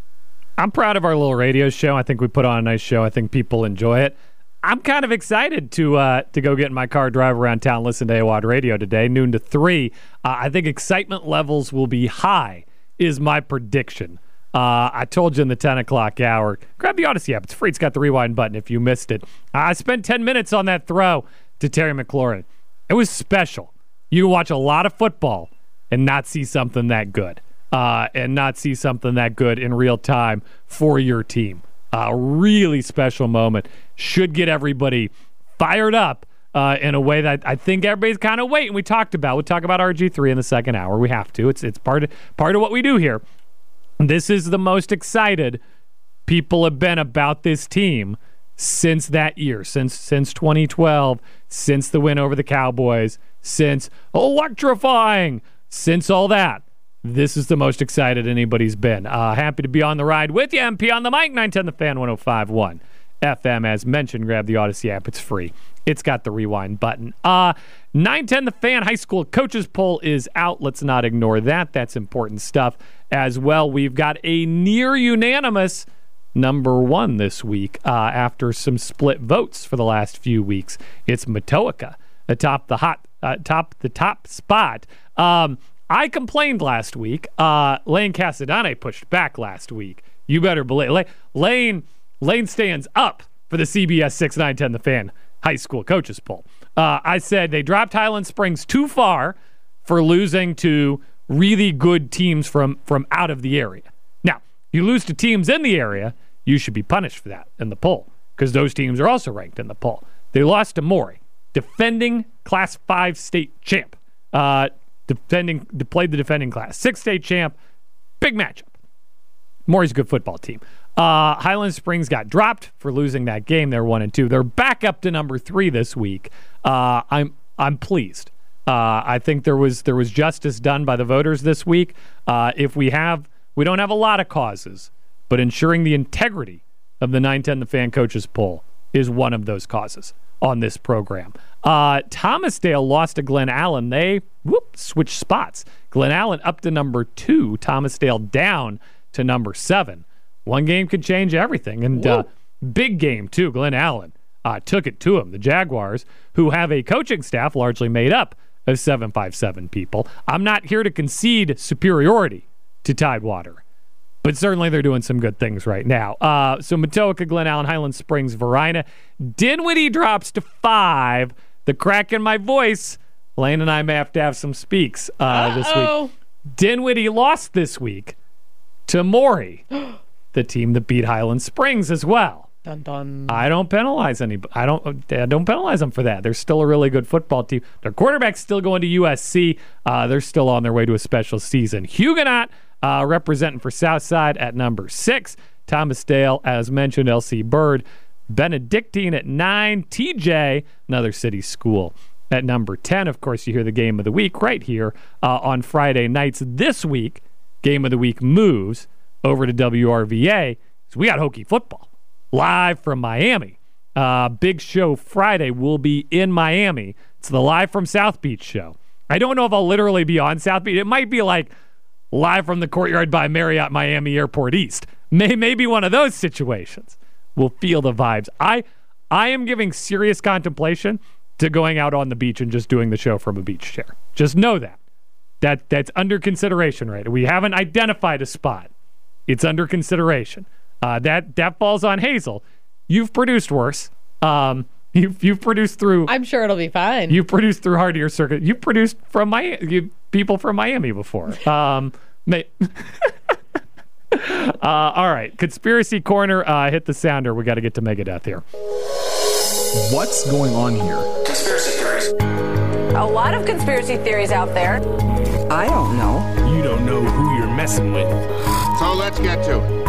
I'm proud of our little radio show. I think we put on a nice show. I think people enjoy it. I'm kind of excited to uh, to go get in my car, drive around town, listen to A W A D Radio today, noon to three. Uh, I think excitement levels will be high, is my prediction. Uh, I told you in the ten o'clock hour, grab the Odyssey app. It's free. It's got the rewind button if you missed it. Uh, I spent ten minutes on that throw to Terry McLaurin. It was special. You can watch a lot of football and not see something that good, uh, and not see something that good in real time for your team. A uh, really special moment. Should get everybody fired up uh, in a way that I think everybody's kind of waiting. We talked about. We'll talk about R G three in the second hour. We have to. It's it's part of, part of what we do here. This is the most excited people have been about this team since that year, since since twenty twelve, since the win over the Cowboys, since electrifying, since all that. This is the most excited anybody's been. Uh, happy to be on the ride with you. M P on the mic, nine ten The Fan, one oh five point one F M. As mentioned, grab the Odyssey app. It's free. It's got the rewind button. Uh, nine ten The Fan high school coaches poll is out. Let's not ignore that. That's important stuff as well. We've got a near unanimous number one this week uh, after some split votes for the last few weeks. It's Matoaka atop the hot, uh, top the top spot. Um, I complained last week. Uh, Lane Casadane pushed back last week. You better believe. Lane, Lane, Lane stands up for the C B S six nine ten The Fan high school coaches poll. Uh, I said they dropped Highland Springs too far for losing to really good teams from, from out of the area. Now, you lose to teams in the area, you should be punished for that in the poll because those teams are also ranked in the poll. They lost to Maury, defending Class five state champ. Uh, Defending, played the defending Class six state champ. Big matchup. Maury's a good football team. Uh, Highland Springs got dropped for losing that game. They're one and two. They're back up to number three this week. Uh, I'm I'm pleased. Uh, I think there was there was justice done by the voters this week. Uh, if we have we don't have a lot of causes, but ensuring the integrity of the nine ten The Fan Coaches Poll is one of those causes on this program. Uh, Thomasdale lost to Glen Allen. They whoop, switched spots. Glen Allen up to number two, Thomasdale down to number seven. One game could change everything. And uh, big game, too. Glen Allen uh, took it to him. The Jaguars, who have a coaching staff largely made up of seven five seven people. I'm not here to concede superiority to Tidewater, but certainly they're doing some good things right now. Uh, so Matoaca, Glen Allen, Highland Springs, Varina. Dinwiddie drops to five. The crack in my voice. Lane and I may have to have some speaks uh, this week. Dinwiddie lost this week to Maury, the team that beat Highland Springs as well. Dun, dun. I don't penalize any. I don't. I don't penalize them for that. They're still a really good football team. Their quarterback's still going to U S C. Uh, they're still on their way to a special season. Huguenot uh, representing for Southside at number six. Thomasdale, as mentioned, L C Bird. Benedictine at nine. T J, another city school, at number ten. Of course, you hear the game of the week right here uh, on Friday nights. This week, game of the week moves over to W R V A. So we got Hokie football live from Miami. Uh, big show Friday will be in Miami. It's the Live from South Beach show. I don't know if I'll literally be on South Beach. It might be like live from the Courtyard by Marriott Miami Airport East. May maybe one of those situations. We'll feel the vibes. I I am giving serious contemplation to going out on the beach and just doing the show from a beach chair. Just know that. That that's under consideration, right? We haven't identified a spot. It's under consideration. Uh, that that falls on Hazel. You've produced worse. Um, you've you've produced through. I'm sure it'll be fine. You've produced through Hardier Circuit. You've produced from my you, people from Miami before. Um, may, uh, all right, Conspiracy Corner. Uh, hit the sounder. We got to get to Megadeth here. What's going on here? Conspiracy theories. A lot of conspiracy theories out there. I don't know. You don't know who you're messing with. So let's get to it.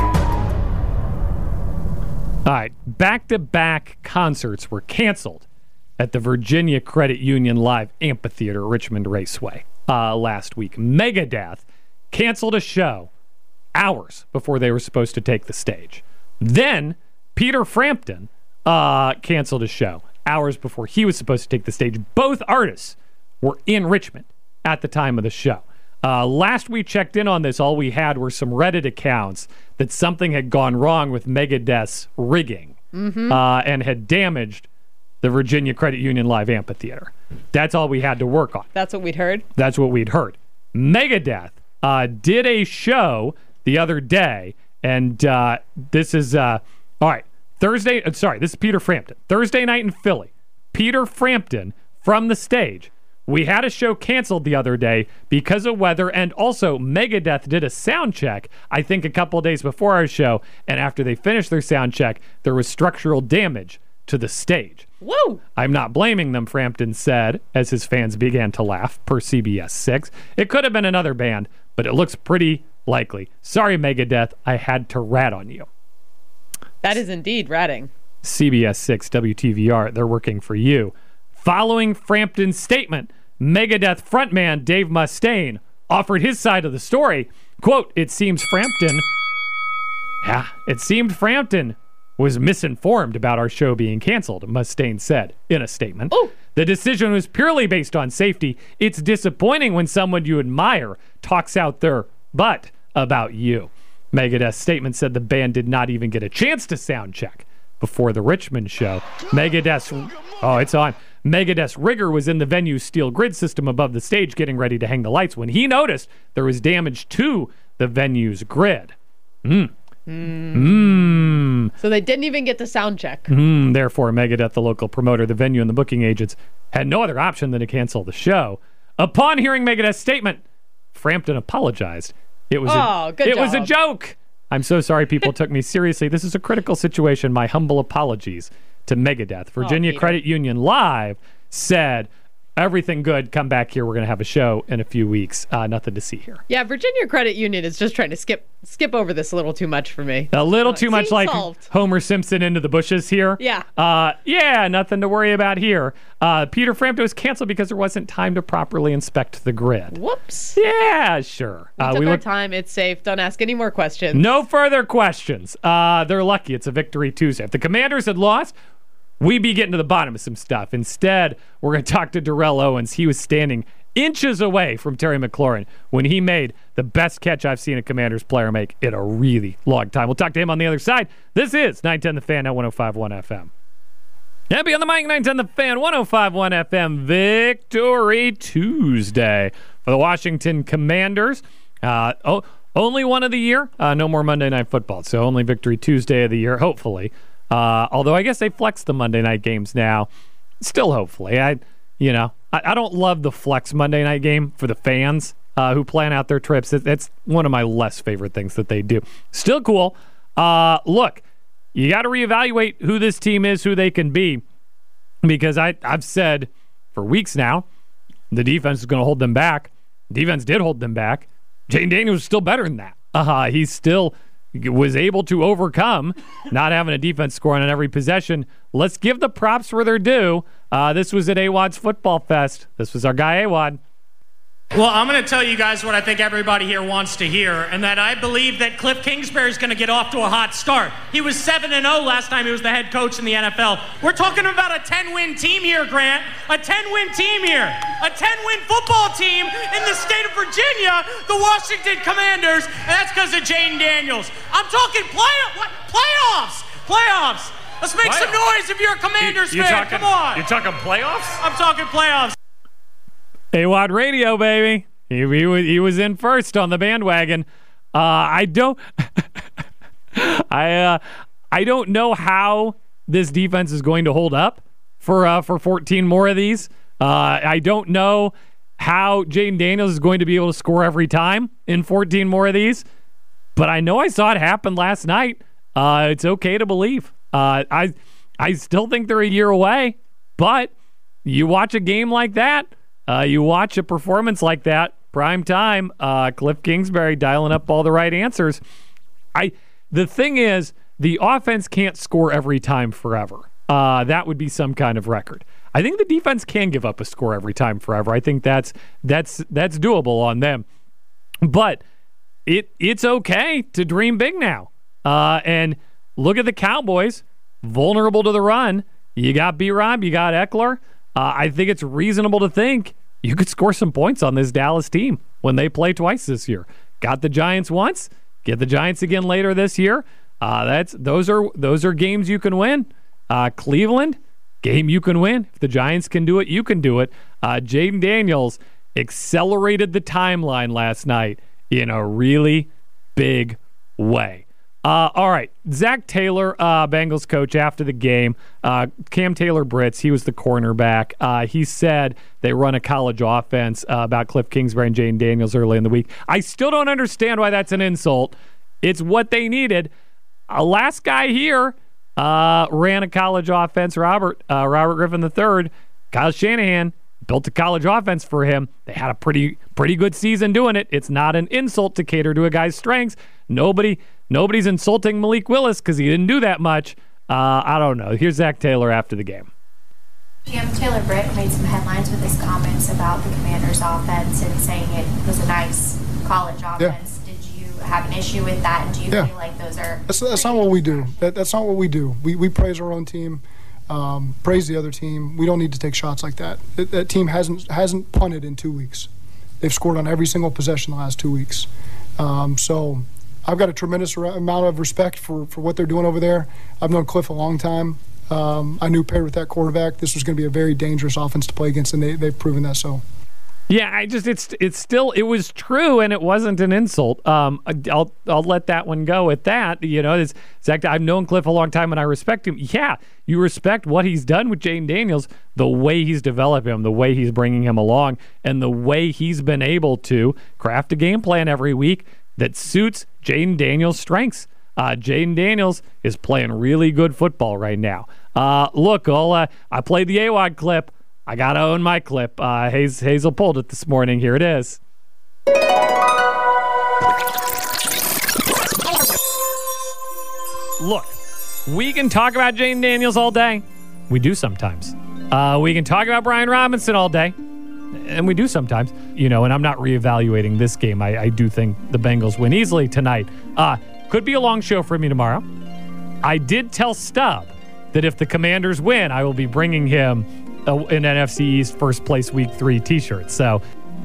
All right, back-to-back concerts were canceled at the Virginia Credit Union Live Amphitheater, Richmond Raceway, uh, last week. Megadeth canceled a show hours before they were supposed to take the stage. Then Peter Frampton uh, canceled a show hours before he was supposed to take the stage. Both artists were in Richmond at the time of the show. Uh, last we checked in on this, all we had were some Reddit accounts that something had gone wrong with Megadeth's rigging mm-hmm. uh, and had damaged the Virginia Credit Union Live Amphitheater. That's all we had to work on. That's what we'd heard? That's what we'd heard. Megadeth uh, did a show the other day, and uh, this is, uh, all right, Thursday, uh, sorry, this is Peter Frampton. Thursday night in Philly, Peter Frampton from the stage. We had a show canceled the other day because of weather, and also Megadeth did a sound check, I think a couple of days before our show, and after they finished their sound check, there was structural damage to the stage. Whoa! I'm not blaming them, Frampton said, as his fans began to laugh, per C B S six. It could have been another band, but it looks pretty likely. Sorry, Megadeth, I had to rat on you. That is indeed ratting. C B S six, W T V R, they're working for you. Following Frampton's statement, Megadeth frontman Dave Mustaine offered his side of the story. Quote, it seems Frampton, yeah, it seemed Frampton was misinformed about our show being canceled, Mustaine said in a statement. Ooh. The decision was purely based on safety. It's disappointing when someone you admire talks out their butt about you. Megadeth's statement said the band did not even get a chance to sound check before the Richmond show. Megadeth's, oh, it's on. Megadeth's rigger was in the venue's steel grid system above the stage getting ready to hang the lights when he noticed there was damage to the venue's grid. Mm. Mm. Mm. So they didn't even get the sound check. Mm. Therefore, Megadeth, the local promoter, the venue, and the booking agents had no other option than to cancel the show. Upon hearing Megadeth's statement, Frampton apologized. It was oh, a, good it job. was a joke. I'm so sorry people took me seriously. This is a critical situation. My humble apologies to Megadeth. Virginia oh, Credit Union Live said, everything good. Come back here. We're going to have a show in a few weeks. Uh, nothing to see here. Yeah, Virginia Credit Union is just trying to skip skip over this a little too much for me. A little uh, too much like solved. Homer Simpson into the bushes here. Yeah. Uh, yeah, nothing to worry about here. Uh, Peter Frampton was canceled because there wasn't time to properly inspect the grid. Whoops. Yeah, sure. We Uh, took we our look- time. It's safe. Don't ask any more questions. No further questions. Uh, they're lucky. It's a victory Tuesday. If the Commanders had lost, we'd be getting to the bottom of some stuff. Instead, we're going to talk to Darrell Owens. He was standing inches away from Terry McLaurin when he made the best catch I've seen a Commanders player make in a really long time. We'll talk to him on the other side. This is nine ten The Fan at one oh five point one F M. Happy on the mic, nine ten The Fan, one oh five point one F M. Victory Tuesday for the Washington Commanders. Uh, oh, only one of the year. Uh, no more Monday Night Football, so only Victory Tuesday of the year, hopefully. Uh, although I guess they flex the Monday night games now. Still, hopefully. I, you know, I, I don't love the flex Monday night game for the fans uh, who plan out their trips. It, it's one of my less favorite things that they do. Still cool. Uh, look, you got to reevaluate who this team is, who they can be, because I, I've said for weeks now the defense is going to hold them back. Defense did hold them back. Jayden Daniels was still better than that. Uh, he still was able to overcome not having a defense scoring on every possession. Let's give the props where they're due. Uh, this was at A W O D's Football Fest. This was our guy, A W O D. Well, I'm going to tell you guys what I think everybody here wants to hear, and that I believe that Cliff Kingsbury is going to get off to a hot start. He was seven and oh last time he was the head coach in the N F L. We're talking about a ten-win team here, Grant. A ten-win team here. A ten-win football team in the state of Virginia, the Washington Commanders, and that's because of Jayden Daniels. I'm talking play what? playoffs. Playoffs. Let's make Playoffs. some noise if you're a Commanders You- you fan. talking- Come on. you talking playoffs? I'm talking playoffs. A W O D Radio, baby. He, he, was, he was in first on the bandwagon. Uh, I don't, I uh, I don't know how this defense is going to hold up for uh, for fourteen more of these. Uh, I don't know how Jayden Daniels is going to be able to score every time in fourteen more of these. But I know I saw it happen last night. Uh, it's okay to believe. Uh, I I still think they're a year away, but you watch a game like that. Uh, you watch a performance like that, prime time, uh, Cliff Kingsbury dialing up all the right answers. I the thing is, the offense can't score every time forever. Uh, that would be some kind of record. I think the defense can give up a score every time forever. I think that's that's that's doable on them. But it it's okay to dream big now. Uh, and look at the Cowboys, vulnerable to the run. You got B-Rob, you got Eckler. Uh, I think it's reasonable to think you could score some points on this Dallas team when they play twice this year. Got the Giants once, get the Giants again later this year. Uh, that's those are those are games you can win. Uh, Cleveland, game you can win. If the Giants can do it, you can do it. Uh, Jayden Daniels accelerated the timeline last night in a really big way. Uh, all right, Zach Taylor, uh, Bengals coach, after the game, uh, Cam Taylor-Britt, he was the cornerback. Uh, he said they run a college offense uh, about Cliff Kingsbury and Jayden Daniels early in the week. I still don't understand why that's an insult. It's what they needed. Uh, last guy here uh, ran a college offense, Robert uh, Robert Griffin the third. Kyle Shanahan built a college offense for him. They had a pretty pretty good season doing it. It's not an insult to cater to a guy's strengths. Nobody nobody's insulting Malik Willis because he didn't do that much. Uh, I don't know. Here's Zach Taylor after the game. Cam Taylor-Britt made some headlines with his comments about the Commanders' offense and saying it was a nice college offense. Yeah. Did you have an issue with that? And do you yeah. feel like those are... That's, that's not what we do. That, that's not what we do. We, we praise our own team, um, praise the other team. We don't need to take shots like that. That, that team hasn't hasn't punted in two weeks. They've scored on every single possession the last two weeks. Um, so I've got a tremendous amount of respect for, for what they're doing over there. I've known Cliff a long time. Um, I knew paired with that quarterback, this was going to be a very dangerous offense to play against, and they, they've proven that so. Yeah, I just it's it's still it was true and it wasn't an insult. Um, I'll I'll let that one go at that. You know, it's Zach. I've known Cliff a long time and I respect him. Yeah, you respect what he's done with Jayden Daniels, the way he's developed him, the way he's bringing him along, and the way he's been able to craft a game plan every week that suits Jayden Daniels' strengths. Uh, Jayden Daniels is playing really good football right now. Uh, look, I'll, uh, I played the A W O D clip. I got to own my clip. Uh, Hayes, Hazel pulled it this morning. Here it is. Look, we can talk about Jayden Daniels all day. We do sometimes. Uh, we can talk about Brian Robinson all day. And we do sometimes. You know, and I'm not reevaluating this game. I, I do think the Bengals win easily tonight. Uh, could be a long show for me tomorrow. I did tell Stubb that if the Commanders win, I will be bringing him a, an N F C East first place week three t-shirt. So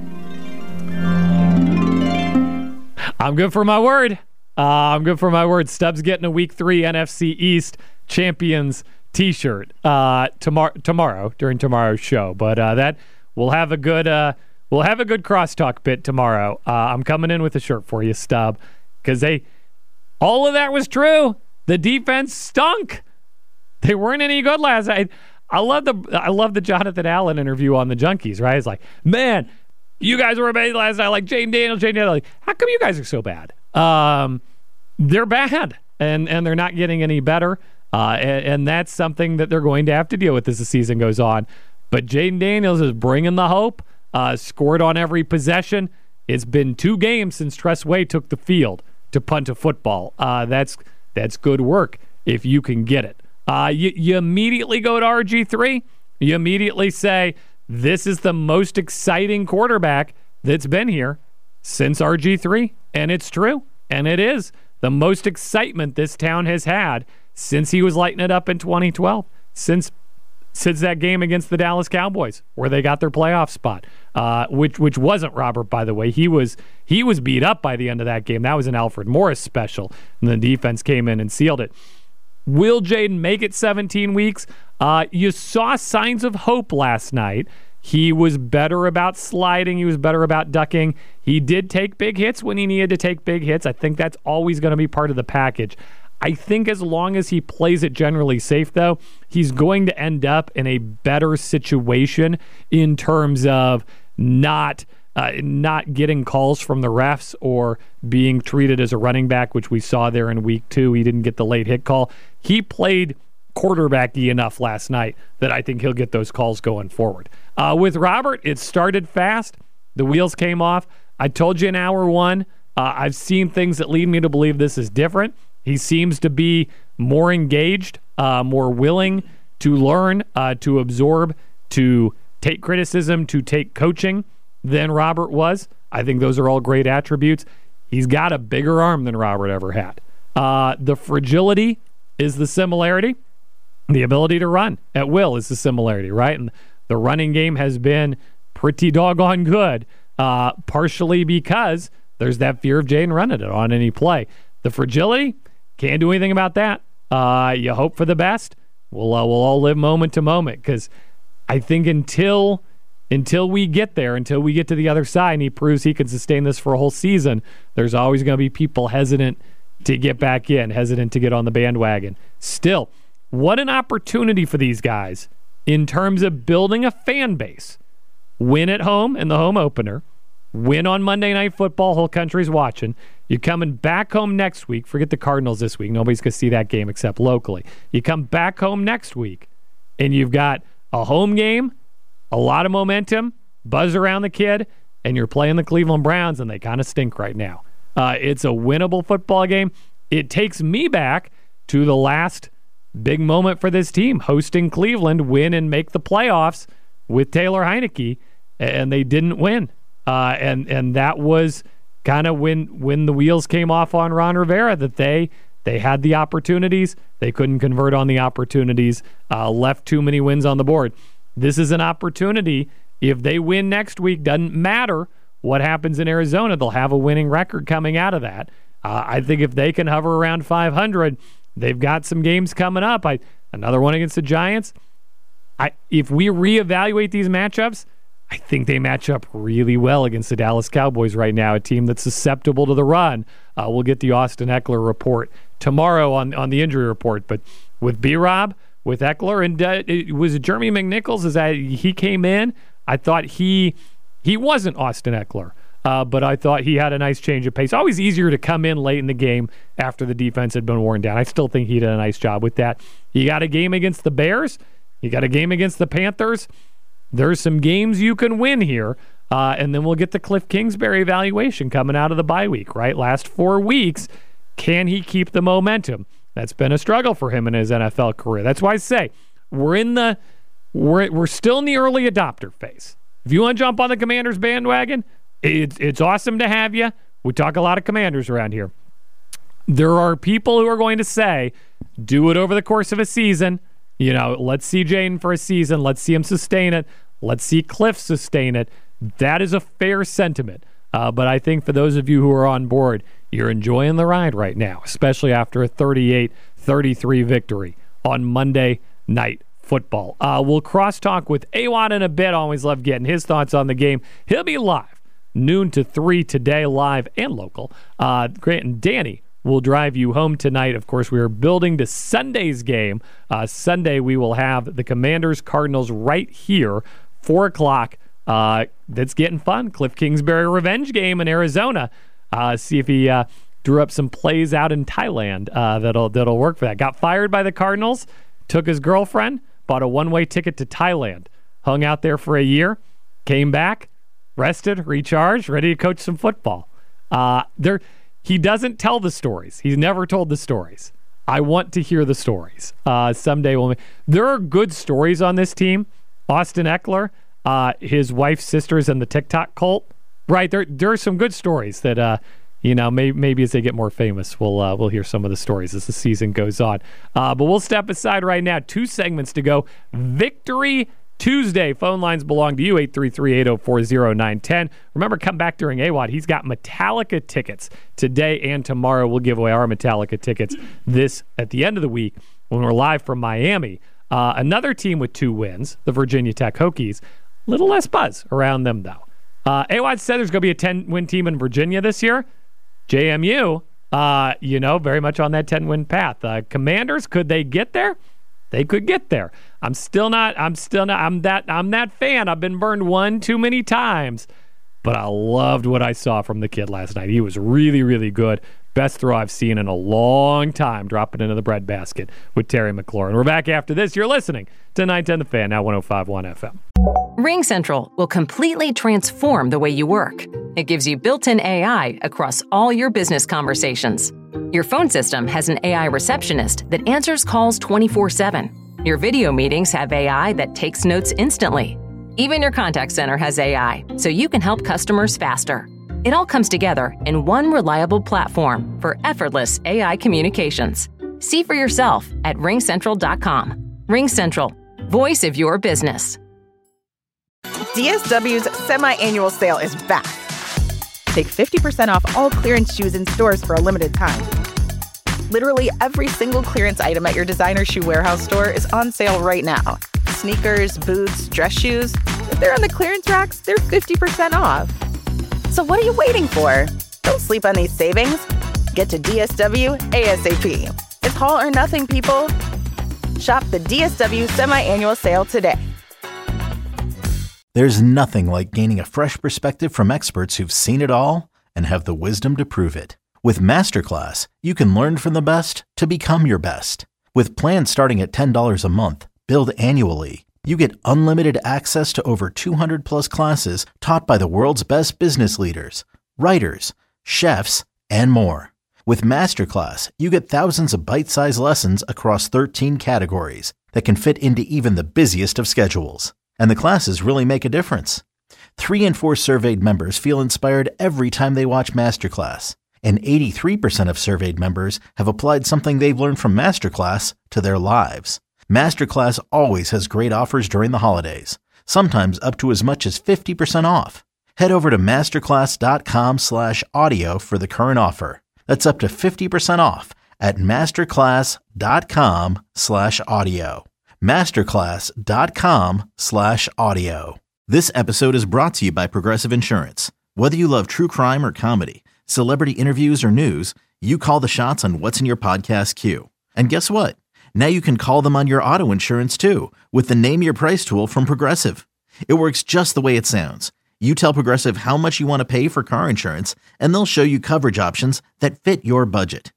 I'm good for my word. Uh, I'm good for my word. Stubbs getting a week three N F C East champions t-shirt uh, tomorrow tomorrow during tomorrow's show. But uh, that we'll have a good uh, we'll have a good crosstalk bit tomorrow. Uh, I'm coming in with a shirt for you, Stubb, because they all of that was true. The defense stunk. They weren't any good last night. I love the I love the Jonathan Allen interview on the Junkies, right? It's like, man, you guys were amazing last night. Like Jayden Daniels, Jayden Daniels. Like, how come you guys are so bad? Um, they're bad, and and they're not getting any better. Uh, and, and that's something that they're going to have to deal with as the season goes on. But Jayden Daniels is bringing the hope. Uh, scored on every possession. It's been two games since Tress Way took the field to punt a football. Uh, that's that's good work if you can get it. Uh, you, you immediately go to R G three. You immediately say, this is the most exciting quarterback that's been here since R G three. And it's true. And it is the most excitement this town has had since he was lighting it up in twenty twelve. Since since that game against the Dallas Cowboys, where they got their playoff spot, uh, which which wasn't Robert, by the way. He was he was beat up by the end of that game. That was an Alfred Morris special. And the defense came in and sealed it. Will Jayden make it seventeen weeks? Uh, you saw signs of hope last night. He was better about sliding. He was better about ducking. He did take big hits when he needed to take big hits. I think that's always going to be part of the package. I think as long as he plays it generally safe, though, he's going to end up in a better situation in terms of not uh, not getting calls from the refs or being treated as a running back, which we saw there in week two. He didn't get the late hit call. He played quarterbacky enough last night that I think he'll get those calls going forward. Uh, with Robert, it started fast. The wheels came off. I told you in hour one, uh, I've seen things that lead me to believe this is different. He seems to be more engaged, uh, more willing to learn, uh, to absorb, to take criticism, to take coaching than Robert was. I think those are all great attributes. He's got a bigger arm than Robert ever had. Uh, the fragility is the similarity. The ability to run at will is the similarity, right? And the running game has been pretty doggone good, uh, partially because there's that fear of Jayden running it on any play. The fragility, can't do anything about that. Uh, you hope for the best. We'll, uh, we'll all live moment to moment, because I think until until we get there, until we get to the other side and he proves he can sustain this for a whole season, there's always going to be people hesitant to get back in, hesitant to get on the bandwagon. Still, what an opportunity for these guys in terms of building a fan base. Win at home in the home opener. Win on Monday Night Football. Whole country's watching. You're coming back home next week. Forget the Cardinals this week. Nobody's going to see that game except locally. You come back home next week, and you've got a home game, a lot of momentum, buzz around the kid, and you're playing the Cleveland Browns, and they kind of stink right now. Uh, it's a winnable football game. It takes me back to the last big moment for this team, hosting Cleveland, win and make the playoffs with Taylor Heineke, and they didn't win. Uh, and and that was kind of when when the wheels came off on Ron Rivera, that they they had the opportunities, they couldn't convert on the opportunities, uh, left too many wins on the board. This is an opportunity. If they win next week, doesn't matter what happens in Arizona, they'll have a winning record coming out of that. Uh, I think if they can hover around five hundred, they've got some games coming up. I another one against the Giants. I if we reevaluate these matchups, I think they match up really well against the Dallas Cowboys right now, a team that's susceptible to the run. Uh, we'll get the Austin Eckler report tomorrow on, on the injury report. But with B-Rob, with Eckler, and uh, it was Jeremy McNichols, as I, he came in, I thought he he wasn't Austin Eckler, uh, but I thought he had a nice change of pace. Always easier to come in late in the game after the defense had been worn down. I still think he did a nice job with that. You got a game against the Bears. You got a game against the Panthers. there's some games you can win here. Uh, and then we'll get the Cliff Kingsbury evaluation coming out of the bye week, right? Last four weeks, can he keep the momentum? That's been a struggle for him in his N F L career. That's why I say we're in the we're we're still in the early adopter phase. If you want to jump on the Commanders bandwagon, it's it's awesome to have you. We talk a lot of Commanders around here. There are people who are going to say, do it over the course of a season. You know, let's see Jaden for a season. Let's see him sustain it. Let's see Cliff sustain it. That is a fair sentiment. Uh, but I think for those of you who are on board, you're enjoying the ride right now, especially after a thirty-eight thirty-three victory on Monday Night Football. Uh, we'll cross-talk with A-Watt in a bit. Always love getting his thoughts on the game. He'll be live noon to three today, live and local. Uh, Grant and Danny will drive you home tonight. Of course, we are building to Sunday's game. Uh, Sunday, we will have the Commanders-Cardinals right here, four o'clock. Uh, that's getting fun. Cliff Kingsbury revenge game in Arizona. Uh, see if he uh, drew up some plays out in Thailand uh, that'll that'll work for that. Got fired by the Cardinals, took his girlfriend, bought a one-way ticket to Thailand, hung out there for a year, came back, rested, recharged, ready to coach some football. Uh, there, he doesn't tell the stories. He's never told the stories. I want to hear the stories. Uh, someday we'll. There are good stories on this team. Austin Eckler. Uh, his wife's sisters and the TikTok cult, right? There, there are some good stories that, uh, you know, maybe, maybe as they get more famous, we'll uh, we'll hear some of the stories as the season goes on. Uh, but we'll step aside right now. Two segments to go. Victory Tuesday. Phone lines belong to you, eight three three, eight oh four, oh nine one oh. Remember, come back during A-Watt. He's got Metallica tickets today and tomorrow. We'll give away our Metallica tickets this at the end of the week when we're live from Miami. Uh, another team with two wins, the Virginia Tech Hokies. Little less buzz around them, though. Uh, A-Watt said there's going to be a ten-win team in Virginia this year. J M U, uh, you know, very much on that ten-win path. Uh, Commanders, could they get there? They could get there. I'm still not. I'm still not. I'm that. I'm that fan. I've been burned one too many times, but I loved what I saw from the kid last night. He was really, really good. Best throw I've seen in a long time, dropping into the breadbasket with Terry McLaurin. We're back after this. You're listening to nine ten The Fan, now one oh five point one F M. Ring Central will completely transform the way you work. It gives you built-in A I across all your business conversations. Your phone system has an A I receptionist that answers calls twenty-four seven. Your video meetings have A I that takes notes instantly. Even your contact center has A I, so you can help customers faster. It all comes together in one reliable platform for effortless A I communications. See for yourself at ring central dot com. Ring Central, voice of your business. D S W's semi-annual sale is back. Take fifty percent off all clearance shoes in stores for a limited time. Literally every single clearance item at your designer shoe warehouse store is on sale right now. Sneakers, boots, dress shoes. If they're on the clearance racks, they're fifty percent off. So what are you waiting for? Don't sleep on these savings. Get to D S W ASAP. It's haul or nothing, people. Shop the D S W semi-annual sale today. There's nothing like gaining a fresh perspective from experts who've seen it all and have the wisdom to prove it. With Masterclass, you can learn from the best to become your best. With plans starting at ten dollars a month, billed annually, you get unlimited access to over two hundred plus classes taught by the world's best business leaders, writers, chefs, and more. With Masterclass, you get thousands of bite-sized lessons across thirteen categories that can fit into even the busiest of schedules. And the classes really make a difference. Three in four surveyed members feel inspired every time they watch Masterclass. And eighty-three percent of surveyed members have applied something they've learned from Masterclass to their lives. Masterclass always has great offers during the holidays, sometimes up to as much as fifty percent off. Head over to masterclass.com slash audio for the current offer. That's up to fifty percent off at masterclass.com slash audio. masterclass.com slash audio. This episode is brought to you by Progressive Insurance. Whether you love true crime or comedy, celebrity interviews or news, you call the shots on what's in your podcast queue. And guess what? Now you can call them on your auto insurance too with the Name Your Price tool from Progressive. It works just the way it sounds. You tell Progressive how much you want to pay for car insurance, and they'll show you coverage options that fit your budget.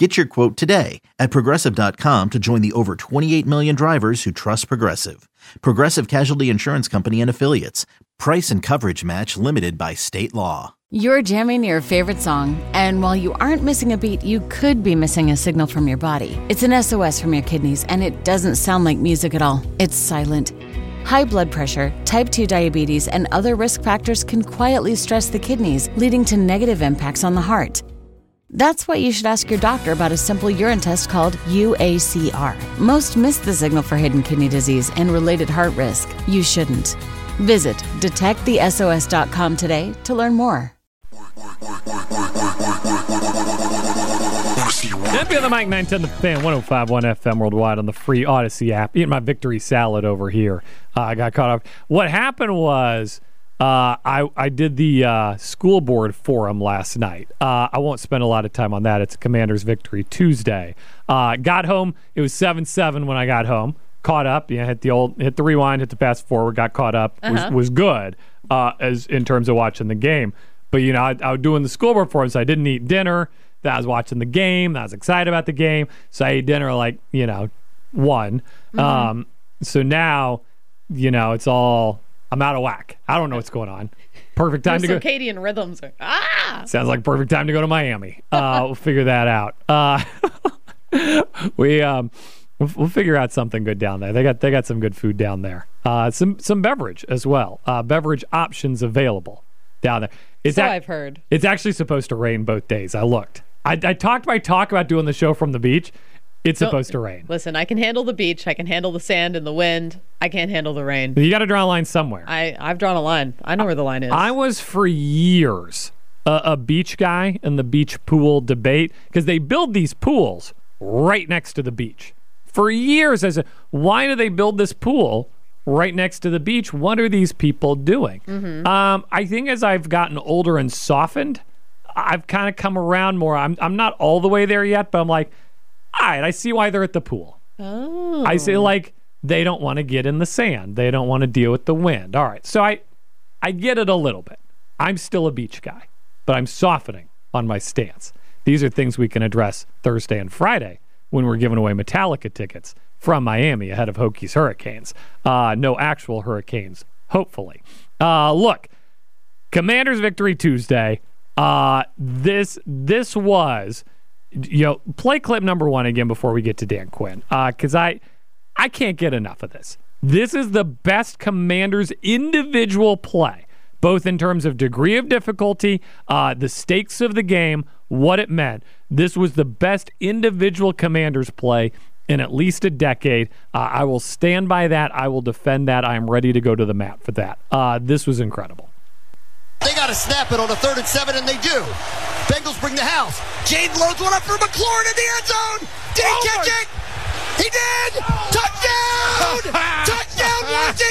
Get your quote today at Progressive dot com to join the over twenty-eight million drivers who trust Progressive. Progressive Casualty Insurance Company and Affiliates. Price and coverage match limited by state law. You're jamming your favorite song, and while you aren't missing a beat, you could be missing a signal from your body. It's an S O S from your kidneys, and it doesn't sound like music at all. It's silent. High blood pressure, type two diabetes, and other risk factors can quietly stress the kidneys, leading to negative impacts on the heart. That's why you should ask your doctor about a simple urine test called U A C R. Most miss the signal for hidden kidney disease and related heart risk. You shouldn't. Visit detect the S O S dot com today to learn more. Champion of the Mike nine ten The Fan, one oh five point one F M worldwide on the free Odyssey app. Eating my victory salad over here. Uh, I got caught up. What happened was uh, I, I did the uh, school board forum last night. Uh, I won't spend a lot of time on that. It's Commander's Victory Tuesday. Uh, got home. It was seven seven when I got home. Caught up. Yeah, hit the old, hit the rewind, hit the fast forward. Got caught up. Uh-huh. Was was good uh, as in terms of watching the game. But you know, I, I was doing the school board forum, so I didn't eat dinner. That I was watching the game. I was excited about the game. So I ate dinner like, you know, one. Mm-hmm. Um, so now, you know, it's all, I'm out of whack. I don't know what's going on. Perfect time to go. Circadian rhythms are, ah! Sounds like perfect time to go to Miami. Uh, we'll figure that out. Uh, we, um, we'll, we'll figure out something good down there. They got, they got some good food down there. Uh, some, some beverage as well. Uh, beverage options available down there. It's so ac- I've heard. It's actually supposed to rain both days. I looked. I, I talked my talk about doing the show from the beach. It's Don't, supposed to rain. Listen, I can handle the beach. I can handle the sand and the wind. I can't handle the rain. You got to draw a line somewhere. I, I've drawn a line. I know where the line is. I was for years a, a beach guy in the beach pool debate because they build these pools right next to the beach. For years, I said, why do they build this pool right next to the beach? What are these people doing? Mm-hmm. Um, I think as I've gotten older and softened, I've kind of come around more. I'm I'm not all the way there yet, but I'm like, all right, I see why they're at the pool. Oh. I say like they don't want to get in the sand. They don't want to deal with the wind. All right, so I I get it a little bit. I'm still a beach guy, but I'm softening on my stance. These are things we can address Thursday and Friday when we're giving away Metallica tickets from Miami ahead of Hokies Hurricanes. Uh, no actual Hurricanes, hopefully. Uh, look, Commanders Victory Tuesday. Uh, this this was, you know, play clip number one again before we get to Dan Quinn, because uh, I I can't get enough of this. This is the best Commanders individual play, both in terms of degree of difficulty, uh, the stakes of the game, what it meant. This was the best individual Commanders play in at least a decade. Uh, I will stand by that. I will defend that. I am ready to go to the mat for that. Uh, this was incredible. They got to snap it on a third and seven, and they do. Bengals bring the house. Jaden loads one up for McLaurin in the end zone. Did he oh catch my... it? He did! Touchdown! Touchdown,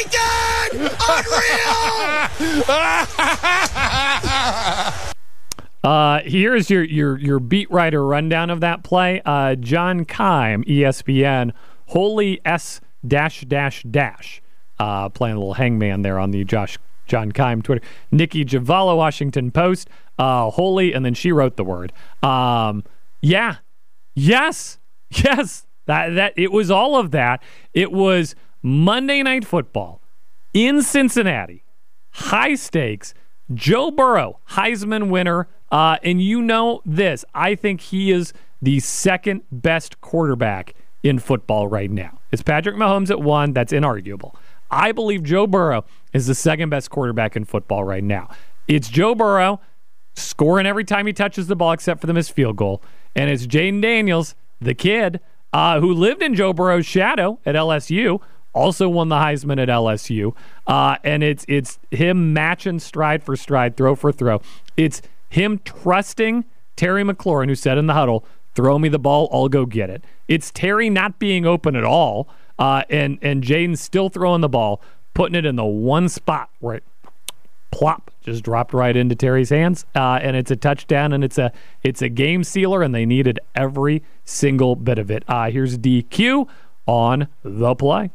Washington! Unreal! Uh, here's your, your your beat writer rundown of that play. Uh, John Keim, E S P N, holy S dash dash dash, uh, playing a little hangman there on the Josh John Keim Twitter. Nikki Javala, Washington Post, uh, holy, and then she wrote the word. Um, yeah, yes, yes, that that it was all of that. It was Monday Night Football in Cincinnati, high stakes. Joe Burrow, Heisman winner. Uh, and you know this, I think he is the second best quarterback in football right now. It's Patrick Mahomes at one. That's inarguable. I believe Joe Burrow is the second best quarterback in football right now. It's Joe Burrow scoring every time he touches the ball except for the missed field goal. And it's Jayden Daniels, the kid, uh, who lived in Joe Burrow's shadow at L S U, also won the Heisman at L S U. Uh, and it's it's him matching stride for stride, throw for throw. It's him trusting Terry McLaurin, who said in the huddle, throw me the ball, I'll go get it. It's Terry not being open at all, uh, and, and Jayden still throwing the ball, putting it in the one spot where it plop, just dropped right into Terry's hands, uh, and it's a touchdown, and it's a it's a game sealer, and they needed every single bit of it. Uh, here's D Q on the play.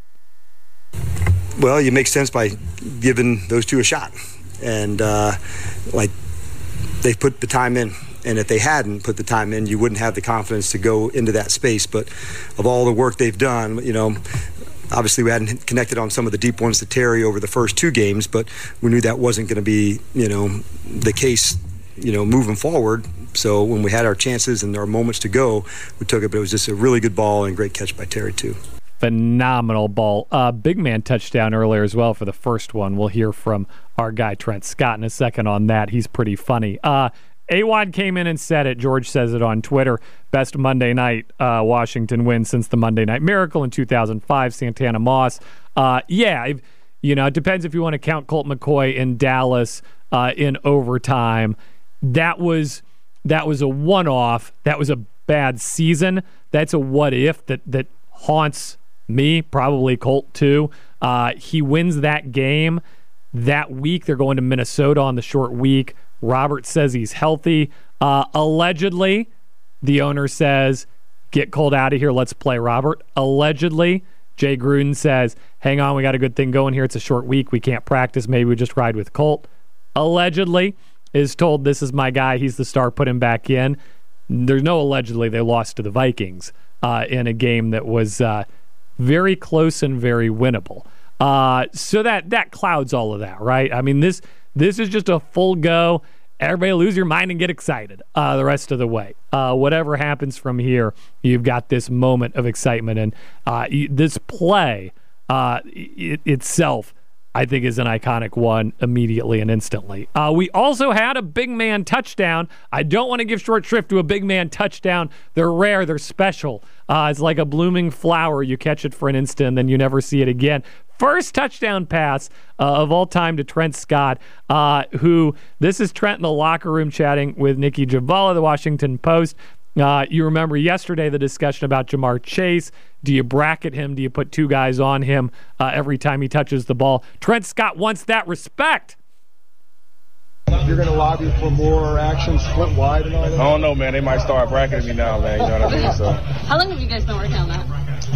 Well, you make sense by giving those two a shot. And, uh, like, they put the time in. And if they hadn't put the time in, you wouldn't have the confidence to go into that space. But of all the work they've done, you know, obviously we hadn't connected on some of the deep ones to Terry over the first two games, but we knew that wasn't going to be, you know, the case, you know, moving forward. So when we had our chances and our moments to go, we took it. But it was just a really good ball and great catch by Terry, too. Phenomenal ball. Uh, big man touchdown earlier as well for the first one. We'll hear from our guy Trent Scott in a second on that. He's pretty funny. Uh, A-Wad came in and said it. George says it on Twitter. Best Monday night uh, Washington win since the Monday Night Miracle in two thousand five, Santana Moss. Uh, yeah, if, you know, it depends if you want to count Colt McCoy in Dallas uh, in overtime. That was that was a one-off. That was a bad season. That's a what-if that that haunts me, probably Colt too. Uh, he wins that game. That week, they're going to Minnesota on the short week. Robert says he's healthy. Uh, allegedly, the owner says, get Colt out of here, let's play Robert. Allegedly, Jay Gruden says, hang on, we got a good thing going here. It's a short week. We can't practice. Maybe we just ride with Colt. Allegedly is told, this is my guy. He's the star. Put him back in. There's no allegedly. They lost to the Vikings uh, in a game that was uh, very close and very winnable. Uh, so that that clouds all of that, right? I mean, this this is just a full go. Everybody lose your mind and get excited uh, the rest of the way. Uh, whatever happens from here, you've got this moment of excitement. And uh, this play uh, it, itself, I think, is an iconic one immediately and instantly. Uh, we also had a big man touchdown. I don't want to give short shrift to a big man touchdown. They're rare. They're special. Uh, it's like a blooming flower. You catch it for an instant, and then you never see it again. First touchdown pass uh, of all time to Trent Scott, uh, who, this is Trent in the locker room chatting with Nikki Javala, the Washington Post. Uh, you remember yesterday the discussion about Jamar Chase. Do you bracket him? Do you put two guys on him uh, every time he touches the ball? Trent Scott wants that respect. You're going to lobby for more action split wide and all that? I don't know, man. They might start bracketing me now, man. You know what I mean? So. How long have you guys been working on that?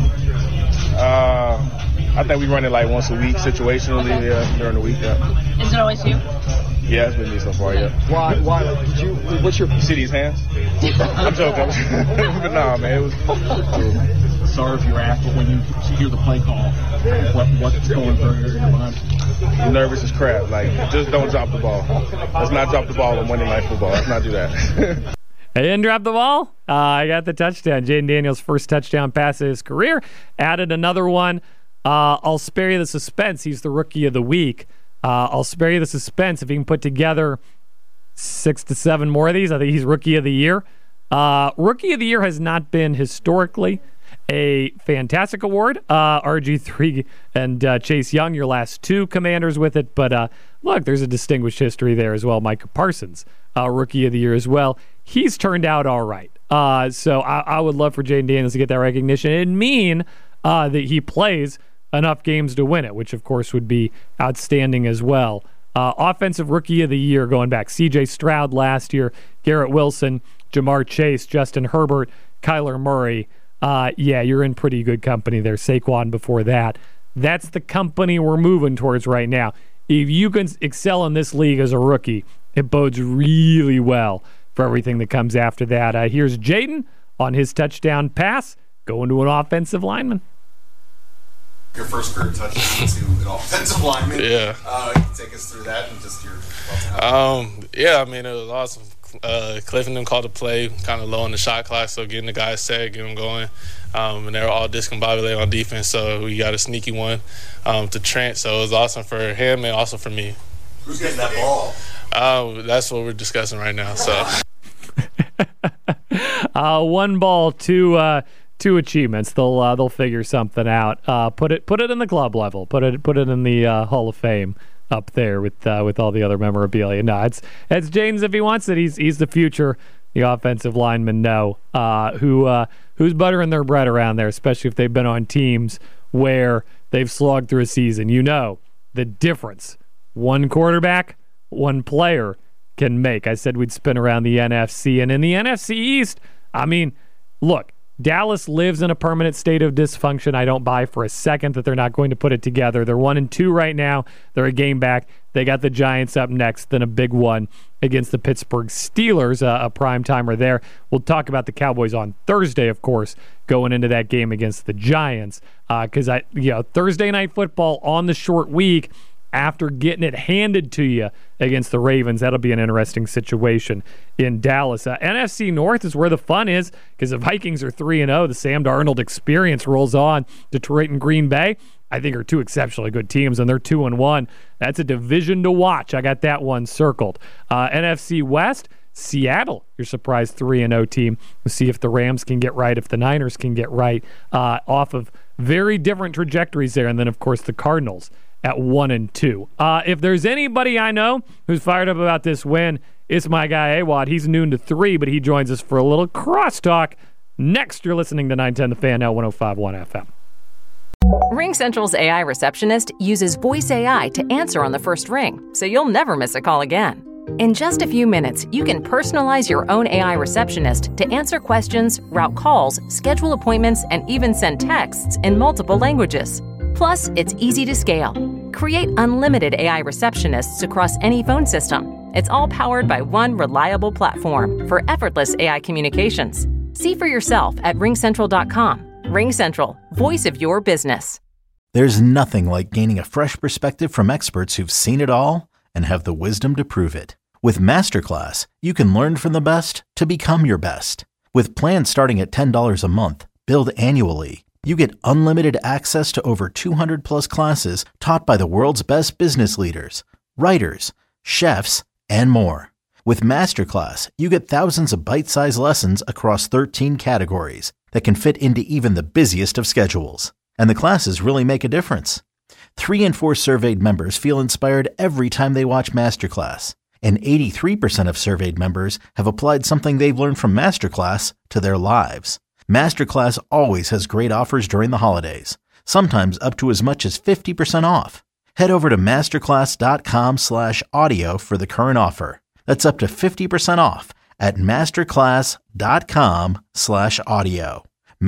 Uh, I think we run it like once a week, situationally, okay. yeah, during the week. Yeah. Is it always you? Yeah, it's been me so far, yeah. Why? Why? Like, did you? What's your? You see these hands? I'm joking. But nah, man, it was. Sorry if you're asked, but when you hear the play call, what, what's going through your mind? I'm nervous as crap. Like, just don't drop the ball. Let's not drop the ball on Monday Night Football. Let's not do that. I didn't drop the ball. Uh, I got the touchdown. Jaden Daniels' first touchdown pass of his career. Added another one. Uh, I'll spare you the suspense. He's the rookie of the week. Uh, I'll spare you the suspense. If he can put together six to seven more of these, I think he's rookie of the year. Uh, rookie of the year has not been historically a fantastic award. Uh, R G three and uh, Chase Young, your last two Commanders with it. But uh, look, there's a distinguished history there as well. Micah Parsons, uh, rookie of the year as well. He's turned out all right. Uh, so I, I would love for Jaden Daniels to get that recognition. It'd mean uh, that he plays enough games to win it, which of course would be outstanding as well. Uh, offensive rookie of the year going back. C J Stroud last year, Garrett Wilson, Jamar Chase, Justin Herbert, Kyler Murray. Uh, yeah, you're in pretty good company there. Saquon before that. That's the company we're moving towards right now. If you can excel in this league as a rookie, it bodes really well for everything that comes after that. Uh, here's Jaden on his touchdown pass going to an offensive lineman. Your first career touchdown to an offensive lineman. Yeah. Uh, take us through that and just your. Um. Yeah, I mean, it was awesome. Uh, Cliff and them called the play kind of low on the shot clock, so getting the guys set, getting them going. Um, and they were all discombobulated on defense, so we got a sneaky one um, to Trent. So it was awesome for him and also for me. Who's getting that ball? Uh, that's what we're discussing right now. So. uh, one ball, two uh, two achievements. They'll uh, they'll figure something out. Uh, put it put it in the club level. Put it put it in the uh, Hall of Fame up there with uh, with all the other memorabilia. No, it's it's James if he wants it. He's he's the future. The offensive linemen know uh, who uh, who's buttering their bread around there, especially if they've been on teams where they've slogged through a season. You know the difference one quarterback, one player can make. I said we'd spin around the N F C, and in the N F C East, I mean, look, Dallas lives in a permanent state of dysfunction. I don't buy for a second that they're not going to put it together. They're one and two right now. They're a game back. They got the Giants up next, then a big one against the Pittsburgh Steelers, uh, a prime timer there. We'll talk about the Cowboys on Thursday, of course, going into that game against the Giants. Because uh, I, you know, Thursday night football on the short week, after getting it handed to you against the Ravens, that'll be an interesting situation in Dallas. Uh, N F C North is where the fun is because the Vikings are three and oh. The Sam Darnold experience rolls on. Detroit and Green Bay, I think, are two exceptionally good teams, and they're two and one. That's a division to watch. I got that one circled. Uh, N F C West, Seattle, your surprise three and oh team. We'll see if the Rams can get right, if the Niners can get right, uh, off of very different trajectories there. And then, of course, the Cardinals at one and two. Uh, if there's anybody I know who's fired up about this win, it's my guy Awad. He's noon to three, but he joins us for a little crosstalk. Next, you're listening to nine ten The Fan, now one oh five point one F M. RingCentral's A I receptionist uses voice A I to answer on the first ring, so you'll never miss a call again. In just a few minutes, you can personalize your own A I receptionist to answer questions, route calls, schedule appointments, and even send texts in multiple languages. Plus, it's easy to scale. Create unlimited A I receptionists across any phone system. It's all powered by one reliable platform for effortless A I communications. See for yourself at ring central dot com. RingCentral, voice of your business. There's nothing like gaining a fresh perspective from experts who've seen it all and have the wisdom to prove it. With Masterclass, you can learn from the best to become your best. With plans starting at ten dollars a month, billed annually, you get unlimited access to over two hundred plus classes taught by the world's best business leaders, writers, chefs, and more. With Masterclass, you get thousands of bite-sized lessons across thirteen categories that can fit into even the busiest of schedules. And the classes really make a difference. Three in four surveyed members feel inspired every time they watch Masterclass. And eighty-three percent of surveyed members have applied something they've learned from Masterclass to their lives. Masterclass always has great offers during the holidays, sometimes up to as much as fifty percent off. Head over to masterclass.com slash audio for the current offer. That's up to fifty percent off at masterclass.com slash audio.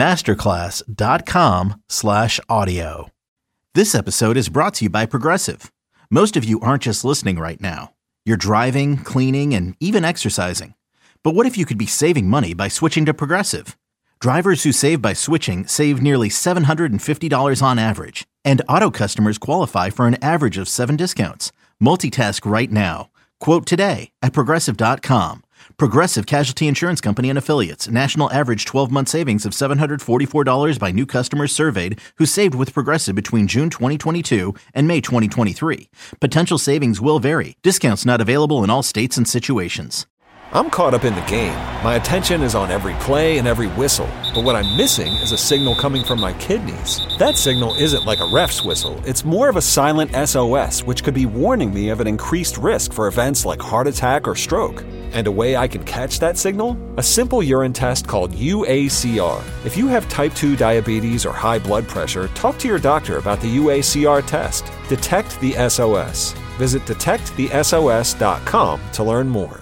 Masterclass.com slash audio. This episode is brought to you by Progressive. Most of you aren't just listening right now. You're driving, cleaning, and even exercising. But what if you could be saving money by switching to Progressive? Drivers who save by switching save nearly seven hundred fifty dollars on average. And auto customers qualify for an average of seven discounts. Multitask right now. Quote today at Progressive dot com. Progressive Casualty Insurance Company and Affiliates. National average twelve-month savings of seven hundred forty-four dollars by new customers surveyed who saved with Progressive between June twenty twenty-two and May twenty twenty-three. Potential savings will vary. Discounts not available in all states and situations. I'm caught up in the game. My attention is on every play and every whistle. But what I'm missing is a signal coming from my kidneys. That signal isn't like a ref's whistle. It's more of a silent S O S, which could be warning me of an increased risk for events like heart attack or stroke. And a way I can catch that signal? A simple urine test called U A C R. If you have type two diabetes or high blood pressure, talk to your doctor about the U A C R test. Detect the S O S. Visit detect the S O S dot com to learn more.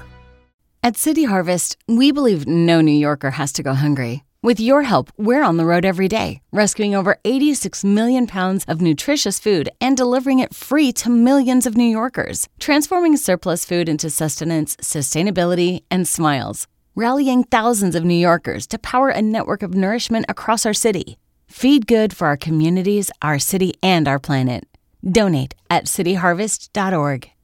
At City Harvest, we believe no New Yorker has to go hungry. With your help, we're on the road every day, rescuing over eighty-six million pounds of nutritious food and delivering it free to millions of New Yorkers, transforming surplus food into sustenance, sustainability, and smiles, rallying thousands of New Yorkers to power a network of nourishment across our city. Feed good for our communities, our city, and our planet. Donate at city harvest dot org.